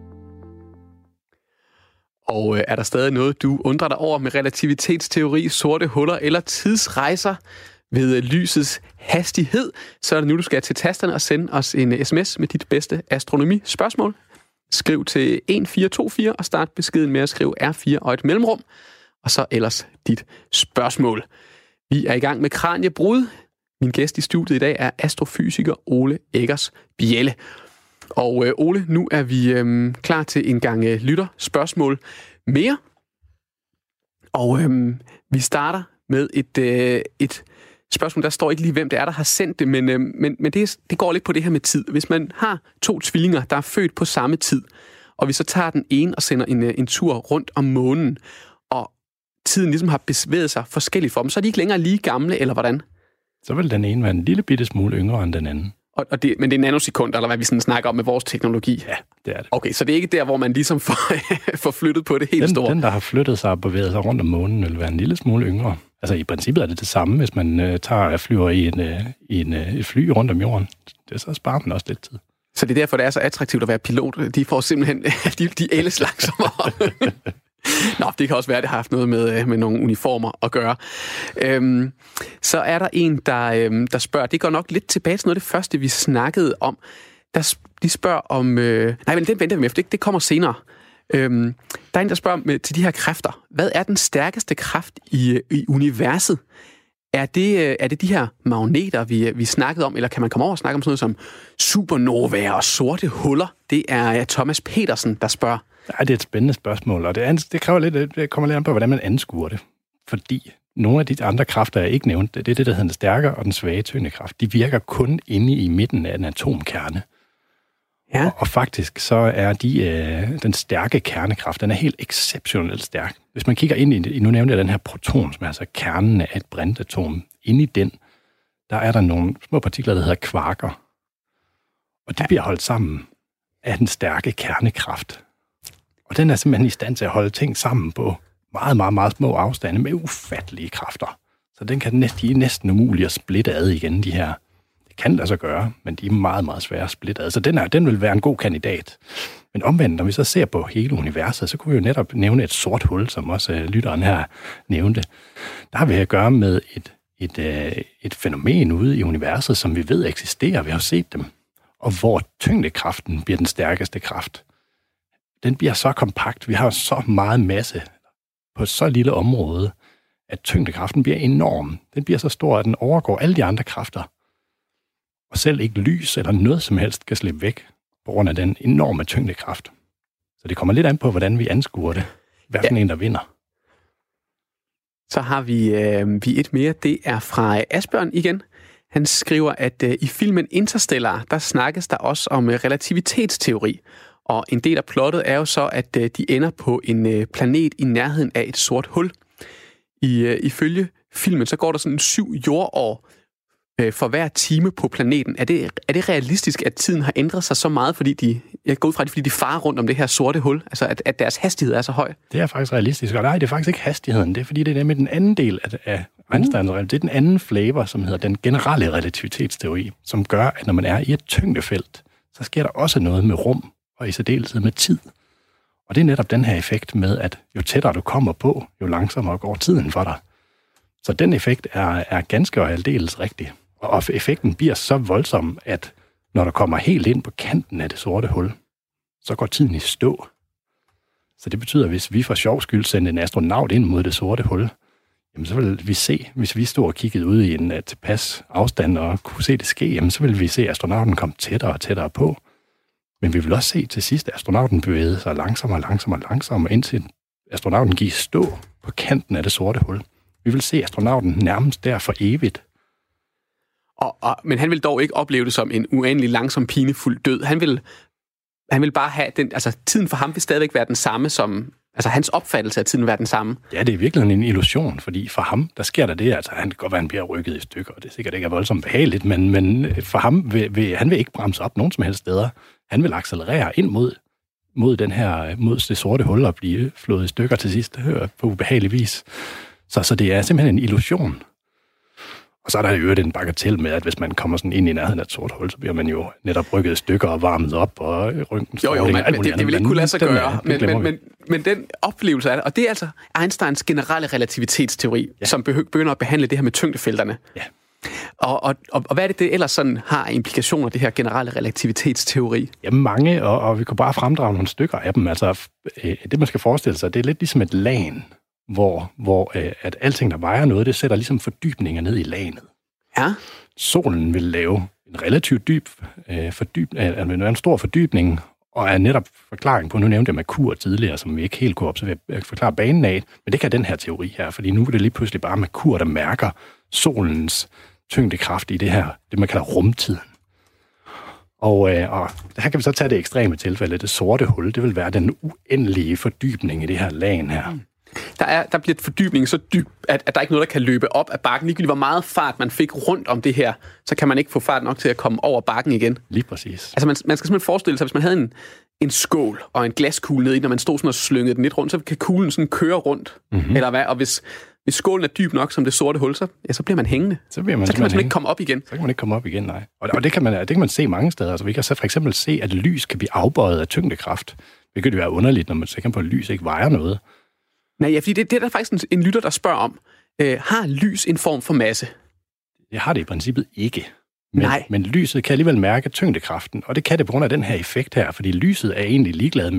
Speaker 1: Og er der stadig noget, du undrer dig over med relativitetsteori, sorte huller eller tidsrejser ved lysets hastighed, så er det nu, du skal til tasterne og sende os en sms med dit bedste astronomispørgsmål. Skriv til 1424 og start beskeden med at skrive R4 og et mellemrum, og så ellers dit spørgsmål. Vi er i gang med Kraniebrud. Min gæst i studiet i dag er astrofysiker Ole Eggers Bjelle. Og Ole, nu er vi klar til en gang lytterspørgsmål mere. Og vi starter med et spørgsmål. Der står ikke lige, hvem det er, der har sendt det, men det går lidt på det her med tid. Hvis man har 2 tvillinger, der er født på samme tid, og vi så tager den ene og sender en tur rundt om månen, og tiden ligesom har bevæget sig forskelligt for dem, så er de ikke længere lige gamle, eller hvordan?
Speaker 2: Så vil den ene være en lille bitte smule yngre end den anden.
Speaker 1: Men det er nanosekunder, eller hvad vi sådan snakker om med vores teknologi?
Speaker 2: Ja, det er det.
Speaker 1: Okay, så det er ikke der, hvor man ligesom får flyttet på det helt store?
Speaker 2: Den, der har flyttet sig og bevæget sig rundt om månen, vil være en lille smule yngre. Altså i princippet er det samme, hvis man flyver i et fly rundt om jorden. Det så sparer man også lidt tid.
Speaker 1: Så det er derfor, det er så attraktivt at være pilot? De får simpelthen, de ældes langsommere. Nå, det kan også være, at det har haft noget med nogle uniformer at gøre. Så er der en, der spørger, det går nok lidt tilbage til noget af det første, vi snakkede om. De spørger om... nej, men den venter vi med, for det kommer senere. Der er en, der spørger til de her kræfter. Hvad er den stærkeste kraft i universet? Er det de her magneter, vi snakkede om, eller kan man komme over og snakke om sådan noget som supernovaer og sorte huller? Det er Thomas Petersen, der spørger.
Speaker 2: Ja, det er et spændende spørgsmål, og det kræver lidt, det kommer lidt an på, hvordan man anskuer det. Fordi nogle af de andre kræfter, jeg ikke nævnte, det er det, der hedder den stærke og den svage tyngdekraft. De virker kun inde i midten af en atomkerne. Ja. Og faktisk så er den stærke kernekraft, den er helt exceptionelt stærk. Hvis man kigger ind i nu nævnte jeg den her proton, som er altså kernen af et brintatom. Inde i den, der er der nogle små partikler, der hedder kvarker. Og de bliver holdt sammen af den stærke kernekraft. Og den er simpelthen i stand til at holde ting sammen på meget, meget, meget små afstande med ufattelige kræfter. Så den kan næsten umuligt at splitte ad igen, de her. Det kan lade sig gøre, men de er meget, meget svære at splitte ad. Så den vil være en god kandidat. Men omvendt, når vi så ser på hele universet, så kunne vi jo netop nævne et sort hul, som også lytteren her nævnte. Der har vi at gøre med et fænomen ude i universet, som vi ved eksisterer. Vi har set dem. Og hvor tyngdekraften bliver den stærkeste kraft. Den bliver så kompakt. Vi har så meget masse på et så lille område, at tyngdekraften bliver enorm. Den bliver så stor, at den overgår alle de andre kræfter. Og selv ikke lys eller noget som helst kan slippe væk på grund af den enorme tyngdekraft. Så det kommer lidt an på, hvordan vi anskuer det. Hvilken en, der vinder.
Speaker 1: Så har vi et mere. Det er fra Asbjørn igen. Han skriver, at i filmen Interstellar, der snakkes der også om relativitetsteori. Og en del af plottet er jo så, at de ender på en planet i nærheden af et sort hul. Ifølge filmen, så går der sådan 7 jordår for hver time på planeten. Er det realistisk, at tiden har ændret sig så meget, jeg går ud fra det, fordi de farer rundt om det her sorte hul, altså at deres hastighed er så høj?
Speaker 2: Det er faktisk realistisk, og nej, det er faktisk ikke hastigheden. Det er fordi, det er med den anden del af Einsteins det er den anden flavor, som hedder den generelle relativitetsteori, som gør, at når man er i et tyngdefelt, så sker der også noget med rum, og i særdeleshed med tid. Og det er netop den her effekt med, at jo tættere du kommer på, jo langsommere går tiden for dig. Så den effekt er ganske og aldeles rigtig. Og effekten bliver så voldsom, at når du kommer helt ind på kanten af det sorte hul, så går tiden i stå. Så det betyder, at hvis vi for sjov skyld sendte en astronaut ind mod det sorte hul, jamen så vil vi se, hvis vi stod og kiggede ud i en tilpas afstand og kunne se det ske, jamen så vil vi se, at astronauten komme tættere og tættere på. Men vi vil også se til sidst, at astronauten bevægede sig langsommere, indtil astronauten gik stå på kanten af det sorte hul. Vi vil se astronauten nærmest der for evigt.
Speaker 1: Men han vil dog ikke opleve det som en uendelig langsom, pinefuld død. Han vil bare have tiden for ham vil stadigvæk være den samme som... Altså, hans opfattelse af tiden vil være den samme.
Speaker 2: Ja, det er virkelig en illusion, fordi for ham, der sker der det, han kan godt være, han bliver rykket i stykker, og det er sikkert ikke voldsomt behageligt, men for ham han vil ikke bremse op nogen som helst steder. Han vil accelerere ind mod det sorte hul og blive flået i stykker til sidst på ubehagelig vis. Så det er simpelthen en illusion. Og så er der jo en bagatel med, at hvis man kommer sådan ind i nærheden af et sort hul, så bliver man jo netop rykket i stykker og varmet op og røntgenstråling.
Speaker 1: Jo, det vil ikke kunne lade sig gøre. Men den oplevelse af det, og det er altså Einsteins generelle relativitetsteori, som begynder at behandle det her med tyngdefelterne. Ja. Og hvad er det ellers sådan har implikationer, det her generelle relativitetsteori?
Speaker 2: Jamen mange, og vi kan bare fremdrage nogle stykker af dem. Altså, det man skal forestille sig, det er lidt ligesom et lagen, hvor at alting, der vejer noget, det sætter ligesom fordybninger ned i lagenet. Ja. Solen vil lave en relativt dyb en stor fordybning, og er netop forklaring på, nu nævnte jeg Merkur tidligere, som vi ikke helt kunne observere, forklare banen af, men det kan den her teori her, fordi nu er det lige pludselig bare Merkur, der mærker solens tyngdekraft i det man kalder rumtiden. Og her kan vi så tage det ekstreme tilfælde, det sorte hul, det vil være den uendelige fordybning i det her lagen her.
Speaker 1: Der bliver fordybningen så dyb, at der ikke er noget, der kan løbe op af bakken. Ligegyldigt hvor meget fart man fik rundt om det her, så kan man ikke få fart nok til at komme over bakken igen.
Speaker 2: Lige præcis.
Speaker 1: Altså man skal simpelthen forestille sig, hvis man havde en skål og en glaskugle nede i, når man stod sådan og slyngede den lidt rundt, så kan kuglen sådan køre rundt. Mm-hmm. Eller hvad? Og hvis skålen er dyb nok som det sorte hul, så bliver man hængende. Så kan man simpelthen ikke komme op igen.
Speaker 2: Så kan man ikke komme op igen, nej. Og det kan man se mange steder. Altså vi kan så for eksempel se, at lys kan blive afbøjet af tyngdekraft. Det kan jo være underligt, når man ser på, at lys ikke vejer noget.
Speaker 1: Nej, ja, fordi det er der faktisk en lytter, der spørger om. Har lys en form for masse?
Speaker 2: Det har det i princippet ikke. Men lyset kan alligevel mærke tyngdekraften, og det kan det på grund af den her effekt her, fordi lyset er egentlig ligeglad med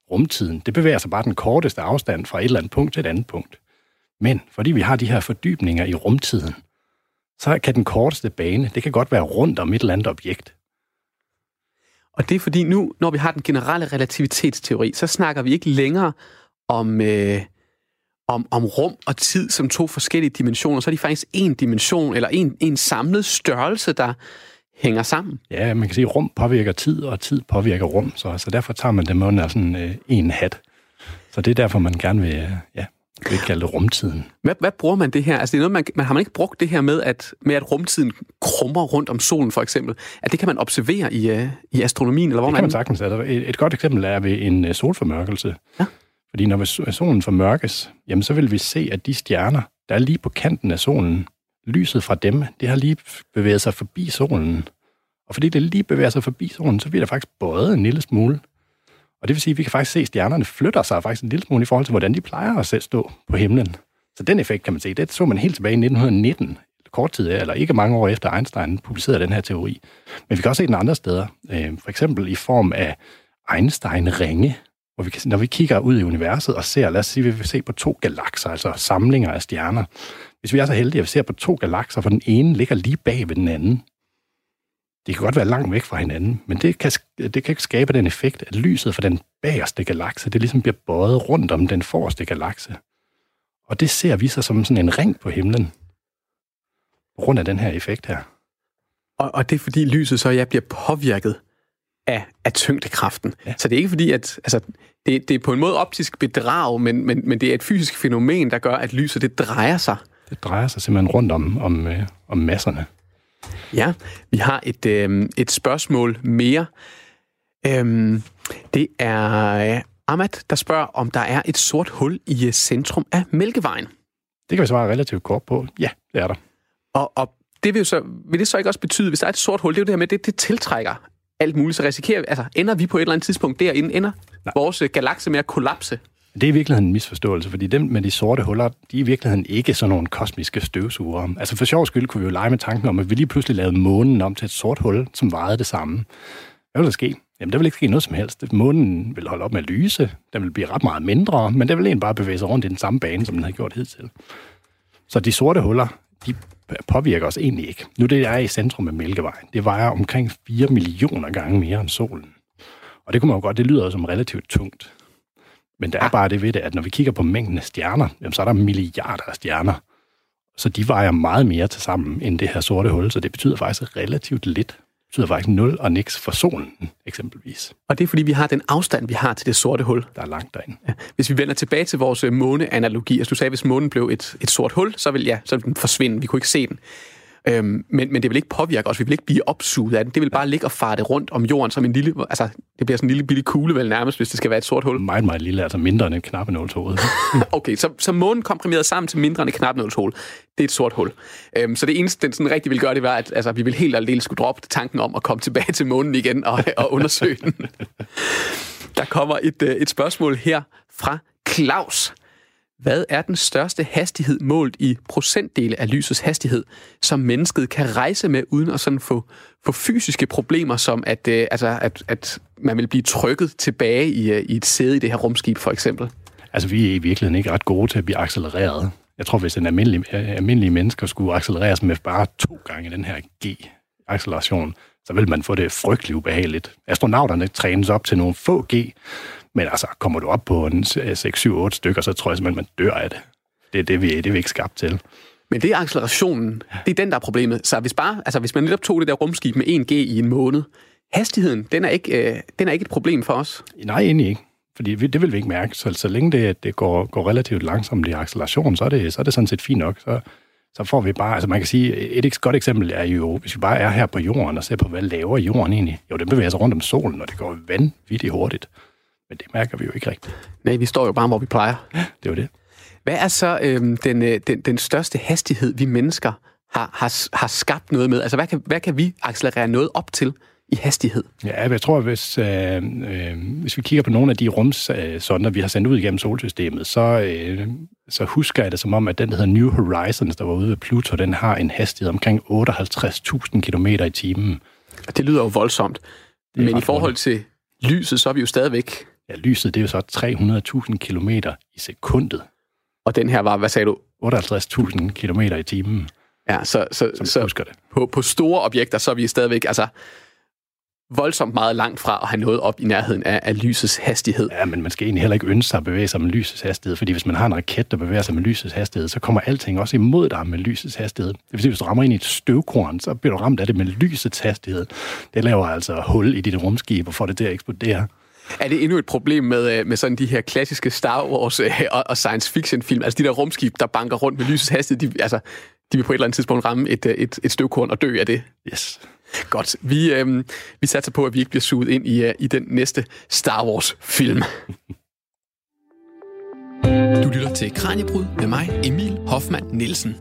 Speaker 2: rumtiden, det bevæger sig bare den korteste afstand fra et eller andet punkt til et andet punkt. Men fordi vi har de her fordybninger i rumtiden, så kan den korteste bane, det kan godt være rundt om et eller andet objekt.
Speaker 1: Og det er fordi nu, når vi har den generelle relativitetsteori, så snakker vi ikke længere om rum og tid som to forskellige dimensioner. Så er de faktisk en dimension, eller en samlet størrelse, der hænger sammen.
Speaker 2: Ja, man kan sige, at rum påvirker tid, og tid påvirker rum. Så derfor tager man dem under sådan en hat. Så det er derfor, man gerne vil kalde det rumtiden.
Speaker 1: Hvad bruger man det her? Altså, det er noget, har man ikke brugt det her med, at rumtiden krummer rundt om solen, for eksempel? At det kan man observere i astronomien? Eller hvor
Speaker 2: det kan man sagtens. Altså, et godt eksempel er ved en solformørkelse. Ja. Fordi når solen formørkes, jamen, så vil vi se, at de stjerner, der er lige på kanten af solen, lyset fra dem, det har lige bevæget sig forbi solen. Og fordi det lige bevæger sig forbi solen, så bliver der faktisk bøjet en lille smule. Og det vil sige, at vi kan faktisk se, at stjernerne flytter sig faktisk en lille smule i forhold til, hvordan de plejer at selv stå på himlen. Så den effekt kan man se. Det så man helt tilbage i 1919, kort tid, eller ikke mange år efter Einstein publicerede den her teori. Men vi kan også se den andre steder. For eksempel i form af Einstein-ringe, hvor når vi kigger ud i universet og ser, lad os sige, at vi vil se på 2 galakser, altså samlinger af stjerner. Hvis vi er så heldige, at vi ser på 2 galakser, for den ene ligger lige bag ved den anden. De kan godt være langt væk fra hinanden, men det kan skabe den effekt, at lyset fra den bagerste galakse, det ligesom bliver bøjet rundt om den forreste galakse. Og det ser vi så som sådan en ring på himlen, på grund af den her effekt her.
Speaker 1: Og det er fordi lyset så bliver påvirket af tyngdekraften. Ja. Så det er ikke fordi, at det er på en måde optisk bedrag, men det er et fysisk fænomen, der gør, at lyset det drejer sig.
Speaker 2: Det drejer sig simpelthen rundt om masserne.
Speaker 1: Ja, vi har et spørgsmål mere. Det er Ahmad, der spørger, om der er et sort hul i centrum af Mælkevejen.
Speaker 2: Det kan vi svare relativt kort på. Ja, det er der.
Speaker 1: Og det vil det så ikke også betyde, hvis der er et sort hul, det er jo det her med, det tiltrækker alt muligt, så ender vi på et eller andet tidspunkt derinde, ender vores galakse med at kollapse?
Speaker 2: Det er i virkeligheden en misforståelse, fordi dem med de sorte huller, de er i virkeligheden ikke sådan nogle kosmiske støvsugere. Altså for sjov skyld kunne vi jo lege med tanken om, at vi lige pludselig lavede månen om til et sort hul, som vejede det samme. Hvad vil der ske? Jamen, der vil ikke ske noget som helst. Månen vil holde op med at lyse, den vil blive ret meget mindre, men den vil egentlig bare bevæge sig rundt i den samme bane, som den havde gjort hidtil. Så de sorte huller, de påvirker os egentlig ikke. Nu det er i centrum af Mælkevejen. Det vejer omkring 4 millioner gange mere end solen. Og det kunne man jo godt, det lyder jo som relativt tungt. Men der er bare det ved det, at når vi kigger på mængden af stjerner, jamen, så er der milliarder af stjerner. Så de vejer meget mere til sammen end det her sorte hul, så det betyder faktisk relativt lidt. Det betyder faktisk 0 og niks for solen, eksempelvis.
Speaker 1: Og det er fordi, vi har den afstand, vi har til det sorte hul.
Speaker 2: Der er langt derinde.
Speaker 1: Ja. Hvis vi vender tilbage til vores måneanalogi, altså du sagde, hvis månen blev et sort hul, så vil den forsvinde. Vi kunne ikke se den. Men det vil ikke påvirke os, vi vil ikke blive opsuget af den. Det vil bare ligge og farte rundt om jorden som en lille, altså det bliver sådan en lille bitte kugle vel nærmest, hvis det skal være et sort hul.
Speaker 2: Meget, meget lille, altså mindre end et knappenålshoved.
Speaker 1: Okay, så månen komprimeret sammen til mindre end et knappenålshoved, det er et sort hul. Så det eneste, den sådan rigtig vil gøre, det var, at vi vil helt aldeles skulle droppe tanken om at komme tilbage til månen igen og undersøge den. Der kommer et spørgsmål her fra Claus. Hvad er den største hastighed målt i procentdele af lysets hastighed, som mennesket kan rejse med, uden at sådan få fysiske problemer, som at man vil blive trykket tilbage i et sæde i det her rumskib, for eksempel?
Speaker 2: Altså, vi er i virkeligheden ikke ret gode til at blive accelereret. Jeg tror, hvis en almindelig mennesker skulle accelereres med bare 2 gange den her G-acceleration, så vil man få det frygteligt ubehageligt. Astronauterne trænes op til nogle få G, men altså, kommer du op på en 6-7-8 stykker, så tror jeg simpelthen, man dør af det. Det er vi ikke skabt til.
Speaker 1: Men det er accelerationen. Det er den, der er problemet. Så hvis man netop tog det der rumskib med 1G i en måned, hastigheden, den er ikke et problem for os.
Speaker 2: Nej, egentlig ikke. Fordi det vil vi ikke mærke. Så længe det går relativt langsomt i acceleration, så er det sådan set fint nok. Så får vi bare, altså man kan sige, et godt eksempel er jo, hvis vi bare er her på jorden og ser på, hvad laver jorden egentlig? Jo, den bevæger sig rundt om solen, og det går vanvittigt hurtigt. Men det mærker vi jo ikke rigtigt.
Speaker 1: Nej, vi står jo bare, hvor vi plejer.
Speaker 2: Ja, det er jo det.
Speaker 1: Hvad er så den største hastighed, vi mennesker har skabt noget med? Altså, hvad kan vi accelerere noget op til i hastighed?
Speaker 2: Ja, jeg tror, hvis vi kigger på nogle af de rumsonder, vi har sendt ud igennem solsystemet, så husker jeg det som om, at den, der hedder New Horizons, der var ude ved Pluto, den har en hastighed omkring 58.000 km i timen.
Speaker 1: Det lyder jo voldsomt. Men i forhold til lyset, så er vi jo stadigvæk
Speaker 2: Ja, lyset, det er jo så 300.000 kilometer i sekundet.
Speaker 1: Og den her var, hvad sagde du?
Speaker 2: 58.000 kilometer i timen.
Speaker 1: Ja, så
Speaker 2: husker det.
Speaker 1: På store objekter, så er vi stadigvæk voldsomt meget langt fra at have noget op i nærheden af lysets hastighed.
Speaker 2: Ja, men man skal egentlig heller ikke ønske sig at bevæge sig med lysets hastighed, fordi hvis man har en raket, der bevæger sig med lysets hastighed, så kommer alting også imod dig med lysets hastighed. Det vil sige, hvis du rammer ind i et støvkorn, så bliver du ramt af det med lysets hastighed. Det laver altså hul i dit rumskib og får det til at eksplodere.
Speaker 1: Er det endnu et problem med sådan de her klassiske Star Wars og science fiction film? Altså de der rumskib, der banker rundt med lysets hastighed, de vil på et eller andet tidspunkt ramme et støvkorn og dø af det?
Speaker 2: Yes.
Speaker 1: Godt. Vi satser på, at vi ikke bliver suget ind i den næste Star Wars-film. Du lytter til Kraniebrud med mig, Emil Hoffmann Nielsen.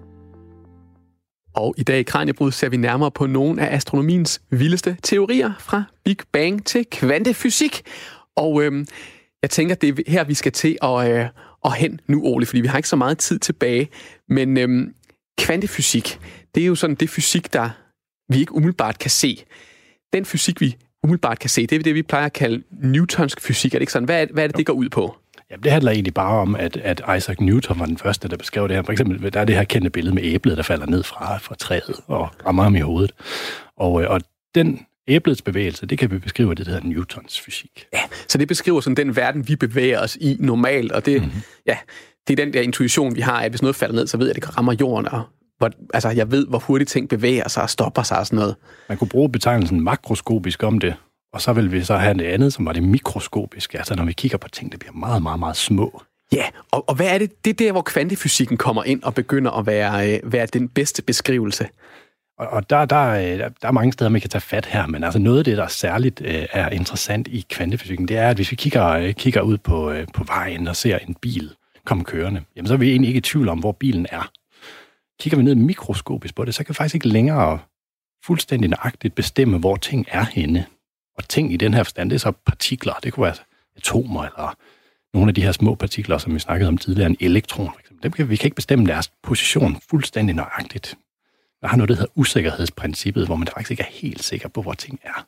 Speaker 1: Og i dag i Kraniebrud ser vi nærmere på nogle af astronomiens vildeste teorier fra Big Bang til kvantefysik. Og jeg tænker, det er her, vi skal til at hen nu, Ole, fordi vi har ikke så meget tid tilbage. Men kvantefysik, det er jo sådan det fysik, der vi ikke umiddelbart kan se. Den fysik, vi umiddelbart kan se, det er det, vi plejer at kalde newtonsk fysik. Er det ikke sådan? Hvad er det, det går ud på?
Speaker 2: Ja, det handler egentlig bare om, at Isaac Newton var den første, der beskrev det her. For eksempel, der er det her kendte billede med æblet, der falder ned fra træet og rammer ham i hovedet. Og den æblets bevægelse, det kan vi beskrive, det hedder Newtons fysik.
Speaker 1: Ja, så det beskriver sådan den verden, vi bevæger os i normalt, og det, det er den der intuition, vi har, at hvis noget falder ned, så ved jeg, at det rammer jorden, og jeg ved, hvor hurtigt ting bevæger sig og stopper sig og sådan noget. Man
Speaker 2: kunne bruge betegnelsen makroskopisk om det, og så vil vi så have det andet, som var det mikroskopiske. Altså når vi kigger på ting, der bliver meget, meget, meget små.
Speaker 1: Ja, og hvad er det? Det er der, hvor kvantefysikken kommer ind og begynder at være den bedste beskrivelse.
Speaker 2: Og der er mange steder, man kan tage fat her, men altså noget af det, der særligt er interessant i kvantefysikken, det er, at hvis vi kigger ud på vejen og ser en bil komme kørende, jamen så er vi egentlig ikke i tvivl om, hvor bilen er. Kigger vi ned mikroskopisk på det, så kan vi faktisk ikke længere fuldstændig nøjagtigt bestemme, hvor ting er henne. Og ting i den her forstand, det er så partikler. Det kunne være atomer eller nogle af de her små partikler, som vi snakkede om tidligere, en elektron for eksempel. Vi kan ikke bestemme deres position fuldstændig nøjagtigt. Der har noget, der hedder usikkerhedsprincippet, hvor man faktisk ikke er helt sikker på, hvor ting er.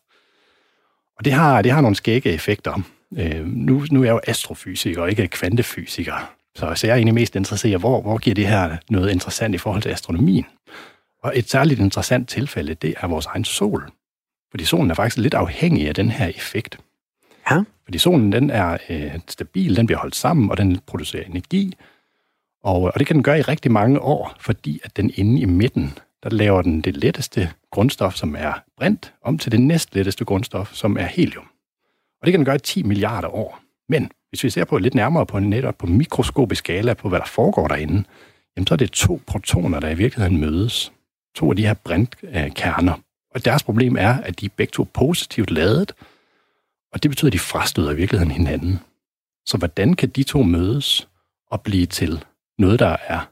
Speaker 2: Og det har nogle skægge effekter. Nu er jeg jo astrofysiker og ikke kvantefysiker. Så jeg er egentlig mest interesseret i, hvor giver det her noget interessant i forhold til astronomien. Og et særligt interessant tilfælde, det er vores egen sol. Fordi solen er faktisk lidt afhængig af den her effekt.
Speaker 1: Ja.
Speaker 2: Fordi solen, den er stabil, den bliver holdt sammen, og den producerer energi. Og det kan den gøre i rigtig mange år, fordi at den inde i midten, der laver den det letteste grundstof, som er brint, om til det næstletteste grundstof, som er helium. Og det kan den gøre i 10 milliarder år. Men hvis vi ser på lidt nærmere på netop på mikroskopisk skala på, hvad der foregår derinde, jamen så er det 2 protoner, der i virkeligheden mødes. 2 af de her brintkerner. Og deres problem er, at de er begge 2 positivt ladet, og det betyder, at de frastøder i virkeligheden hinanden. Så hvordan kan de 2 mødes og blive til noget, der er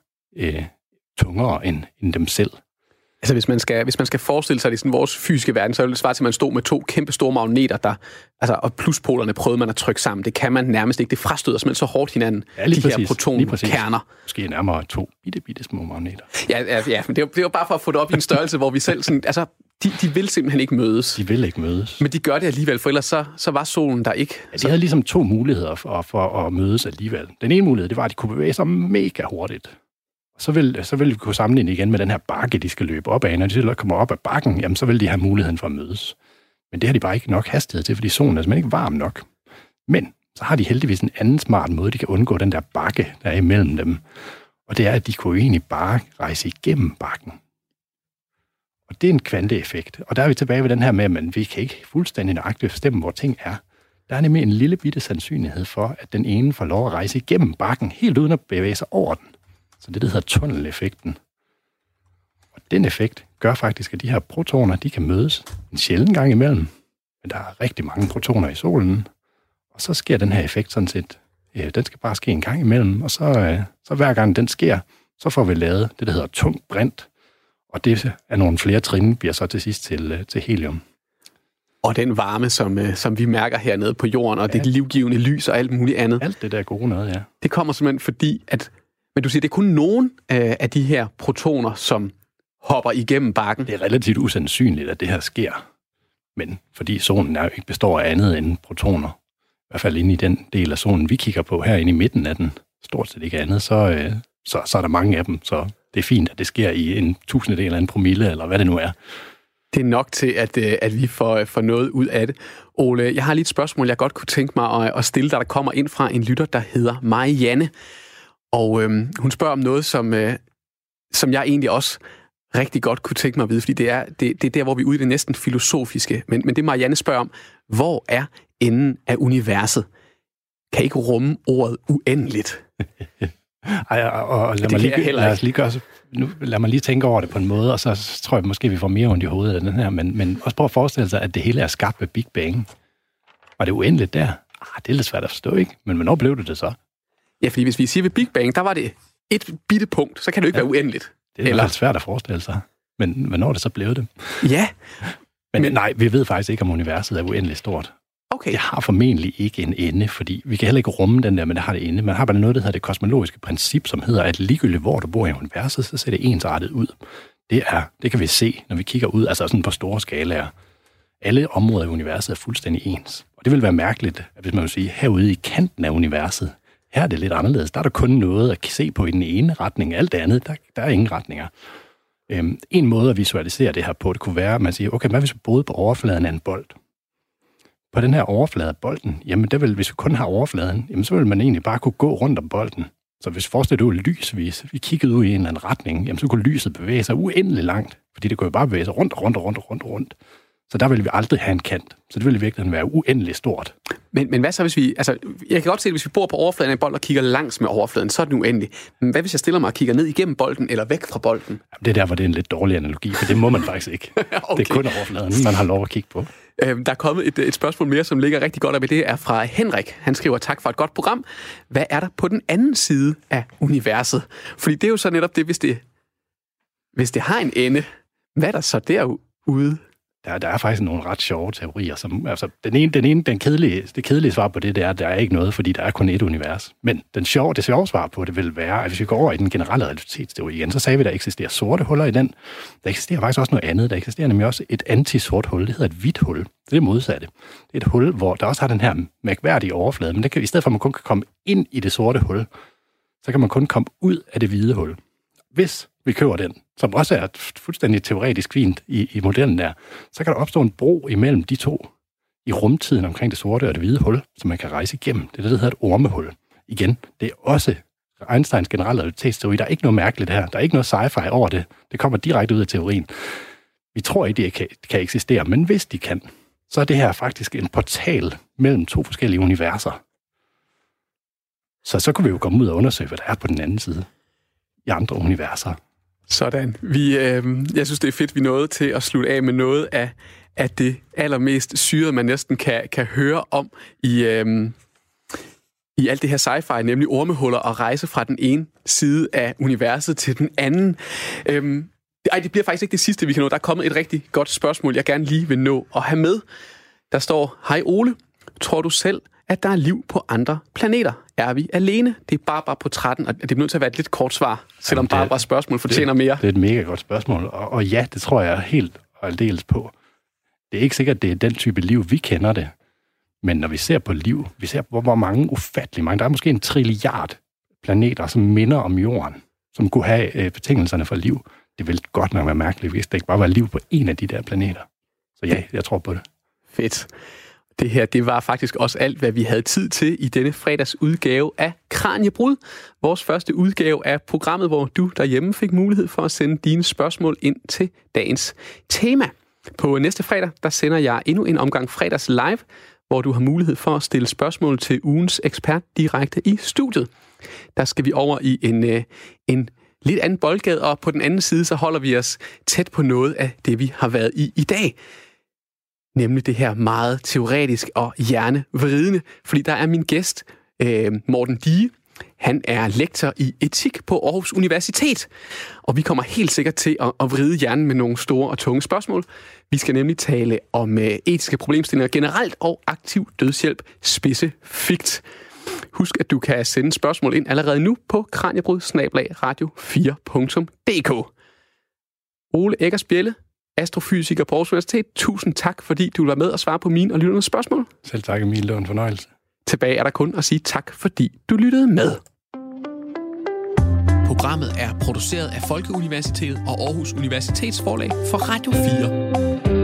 Speaker 2: tungere end dem selv?
Speaker 1: Altså hvis man skal forestille sig det i sådan vores fysiske verden, så vil det svare til, at man stod med 2 kæmpe store magneter, og pluspolerne prøvede man at trykke sammen. Det kan man nærmest ikke. Det frastøder simpelthen så hårdt hinanden, de her protonkerner.
Speaker 2: Måske nærmere 2 bitte små magneter.
Speaker 1: Ja, men det er jo bare for at få det op i en størrelse, hvor vi selv sådan, altså, de vil simpelthen ikke mødes.
Speaker 2: De vil ikke mødes.
Speaker 1: Men de gør det alligevel, for ellers så var solen der ikke.
Speaker 2: Ja, de havde ligesom 2 muligheder for at mødes alligevel. Den ene mulighed, det var, at de kunne bevæge sig mega hurtigt. Så vil vi kunne sammenligne igen med den her bakke, de skal løbe op af. Når de kommer op ad bakken, jamen, så vil de have muligheden for at mødes. Men det har de bare ikke nok hastighed til, fordi solen er simpelthen ikke varm nok. Men så har de heldigvis en anden smart måde, de kan undgå den der bakke, der er imellem dem. Og det er, at de kunne egentlig bare rejse igennem bakken. Og det er en kvanteeffekt. Og der er vi tilbage ved den her med, at vi kan ikke fuldstændig nøjagtigt bestemme, hvor ting er. Der er nemlig en lille bitte sandsynlighed for, at den ene får lov at rejse igennem bakken, helt uden at bevæge sig over den. Så det hedder tunneleffekten. Og den effekt gør faktisk, at de her protoner, de kan mødes en sjælden gang imellem. Men der er rigtig mange protoner i solen. Og så sker den her effekt sådan set. Den skal bare ske en gang imellem. Og så hver gang den sker, så får vi lavet det, der hedder tungt brint. Og det er nogle flere trin, bliver så til sidst til helium.
Speaker 1: Og den varme, som vi mærker hernede på jorden, og det livgivende lys og alt muligt andet.
Speaker 2: Alt det der gode noget, ja.
Speaker 1: Det kommer simpelthen fordi, men du siger, det er kun nogen af de her protoner, som hopper igennem bakken.
Speaker 2: Det er relativt usandsynligt, at det her sker. Men fordi solen ikke består af andet end protoner. hvert fald inde i den del af zonen, vi kigger på, herinde i midten af den, stort set ikke andet, så er der mange af dem, så det er fint, at det sker i en 1/1000 af en promille, eller hvad det nu er.
Speaker 1: Det er nok til, at vi får noget ud af det. Ole, jeg har lige et spørgsmål, jeg godt kunne tænke mig at stille dig, der kommer ind fra en lytter, der hedder Marianne. Og hun spørger om noget, som jeg egentlig også rigtig godt kunne tænke mig at vide, fordi det er der, hvor vi er ude i det næsten filosofiske. Men det Marianne spørger om, hvor er enden af universet? Kan ikke rumme ordet uendeligt?
Speaker 2: Lad mig lige tænke over det på en måde, og så tror jeg måske, vi får mere ondt i hovedet af den her, men også prøv at forestille sig, at det hele er skabt ved Big Bang. Var det uendeligt der? Det er lidt svært at forstå, ikke? Men hvornår blev det så?
Speaker 1: Ja, fordi hvis vi siger ved Big Bang, der var det et bitte punkt, så kan det jo ikke være uendeligt.
Speaker 2: Det er lidt svært at forestille sig. Men hvornår det så blev det?
Speaker 1: Ja.
Speaker 2: Men nej, vi ved faktisk ikke, om universet er uendeligt stort.
Speaker 1: Okay.
Speaker 2: Det har formentlig ikke en ende, fordi vi kan heller ikke rumme den der, men det har det ende. Man har bare noget, der hedder det kosmologiske princip, som hedder, at ligegyldigt hvor du bor i universet, så ser det ensartet ud. Det kan vi se, når vi kigger ud, altså sådan på store skalaer. Alle områder i universet er fuldstændig ens. Og det vil være mærkeligt, at hvis man vil sige, herude i kanten af universet, her er det lidt anderledes. Der er der kun noget at se på i den ene retning. Alt det andet, der er ingen retninger. En måde at visualisere det her på, det kunne være, at man siger, okay, hvad hvis vi boede på overfladen af en bold? På den her overflade af bolden, jamen hvis vi kun har overfladen, jamen så vil man egentlig bare kunne gå rundt om bolden. Så hvis vi forestiller det lysvis, vi kiggede ud i en eller anden retning, jamen så kunne lyset bevæge sig uendelig langt, fordi det kunne jo bare bevæge sig rundt. Så der ville vi aldrig have en kant. Så det ville i virkeligheden være uendelig stort.
Speaker 1: Men hvad så, hvis vi... Altså, jeg kan godt se, at hvis vi bor på overfladen af en bold og kigger langs med overfladen, så er den uendelig. Men hvad hvis jeg stiller mig og kigger ned igennem bolden eller væk fra bolden?
Speaker 2: Jamen, det er der, hvor det er en lidt dårlig analogi, for det må man faktisk ikke. Okay. Det er kun overfladen, man har lov at kigge på.
Speaker 1: Der er kommet et spørgsmål mere, som ligger rigtig godt op i det, er fra Henrik. Han skriver, tak for et godt program. Hvad er der på den anden side af universet? Fordi det er jo så netop det, hvis det har en ende, hvad er der så derude?
Speaker 2: Der er faktisk nogle ret sjove teorier, som, altså, det kedelige svar på det er, at der er ikke noget, fordi der er kun et univers. Men det sjove svar på det vil være, at hvis vi går over i den generelle relativitetsteori igen, så sagde vi, at der eksisterer sorte huller i den. Der eksisterer faktisk også noget andet. Der eksisterer nemlig også et anti-sort hul. Det hedder et hvidt hul. Det er det modsatte. Det er et hul, hvor der også har den her mærkværdige overflade, men i stedet for, at man kun kan komme ind i det sorte hul, så kan man kun komme ud af det hvide hul. Hvis vi køber den, som også er fuldstændig teoretisk fint i modellen der, så kan der opstå en bro imellem de to i rumtiden omkring det sorte og det hvide hul, som man kan rejse igennem. Det er det, der hedder et ormehul. Igen, det er også Einsteins generelle relativitetsteori. Der er ikke noget mærkeligt her. Der er ikke noget sci-fi over det. Det kommer direkte ud af teorien. Vi tror ikke, de kan eksistere, men hvis de kan, så er det her faktisk en portal mellem to forskellige universer. Så kunne vi jo komme ud og undersøge, hvad der er på den anden side i andre universer.
Speaker 1: Sådan. Jeg synes, det er fedt, vi nåede til at slutte af med noget af det allermest syrede, man næsten kan høre om i alt det her sci-fi, nemlig ormehuller og rejse fra den ene side af universet til den anden. Det bliver faktisk ikke det sidste, vi kan nå. Der er kommet et rigtig godt spørgsmål, jeg gerne lige vil nå at have med. Der står, hej Ole, tror du selv, at der er liv på andre planeter? Er vi alene? Det er Barbara på 13, og det bliver nødt til at være et lidt kort svar, selvom Barbaras spørgsmål fortjener mere.
Speaker 2: Det er et mega godt spørgsmål, og ja, det tror jeg helt og aldeles på. Det er ikke sikkert, at det er den type liv, vi kender det, men når vi ser på liv, vi ser på, hvor mange, ufattelig mange, der er måske 1 trilliard planeter, som minder om jorden, som kunne have betingelserne for liv. Det vil godt nok være mærkeligt, hvis det ikke bare var liv på en af de der planeter. Så ja, jeg tror på det.
Speaker 1: Fedt. Det her, det var faktisk også alt, hvad vi havde tid til i denne fredags udgave af Kraniebrud. Vores første udgave af programmet, hvor du derhjemme fik mulighed for at sende dine spørgsmål ind til dagens tema. På næste fredag, der sender jeg endnu en omgang fredags live, hvor du har mulighed for at stille spørgsmål til ugens ekspert direkte i studiet. Der skal vi over i en lidt anden boldgade, og på den anden side, så holder vi os tæt på noget af det, vi har været i dag. Nemlig det her meget teoretisk og hjernevridende, fordi der er min gæst, Morten Dige. Han er lektor i etik på Aarhus Universitet, og vi kommer helt sikkert til at vride hjernen med nogle store og tunge spørgsmål. Vi skal nemlig tale om etiske problemstillinger generelt og aktiv dødshjælp specifikt. Husk, at du kan sende spørgsmål ind allerede nu på kraniebrud@radio4.dk. Ole Eggers Bjelle, astrofysiker på Aarhus Universitet. Tusind tak, fordi du var med og svare på mine og lytternes spørgsmål.
Speaker 2: Selv tak, Emil. Det var en fornøjelse.
Speaker 1: Tilbage er der kun at sige tak, fordi du lyttede med.
Speaker 6: Programmet er produceret af Folkeuniversitetet og Aarhus Universitetsforlag for Radio 4.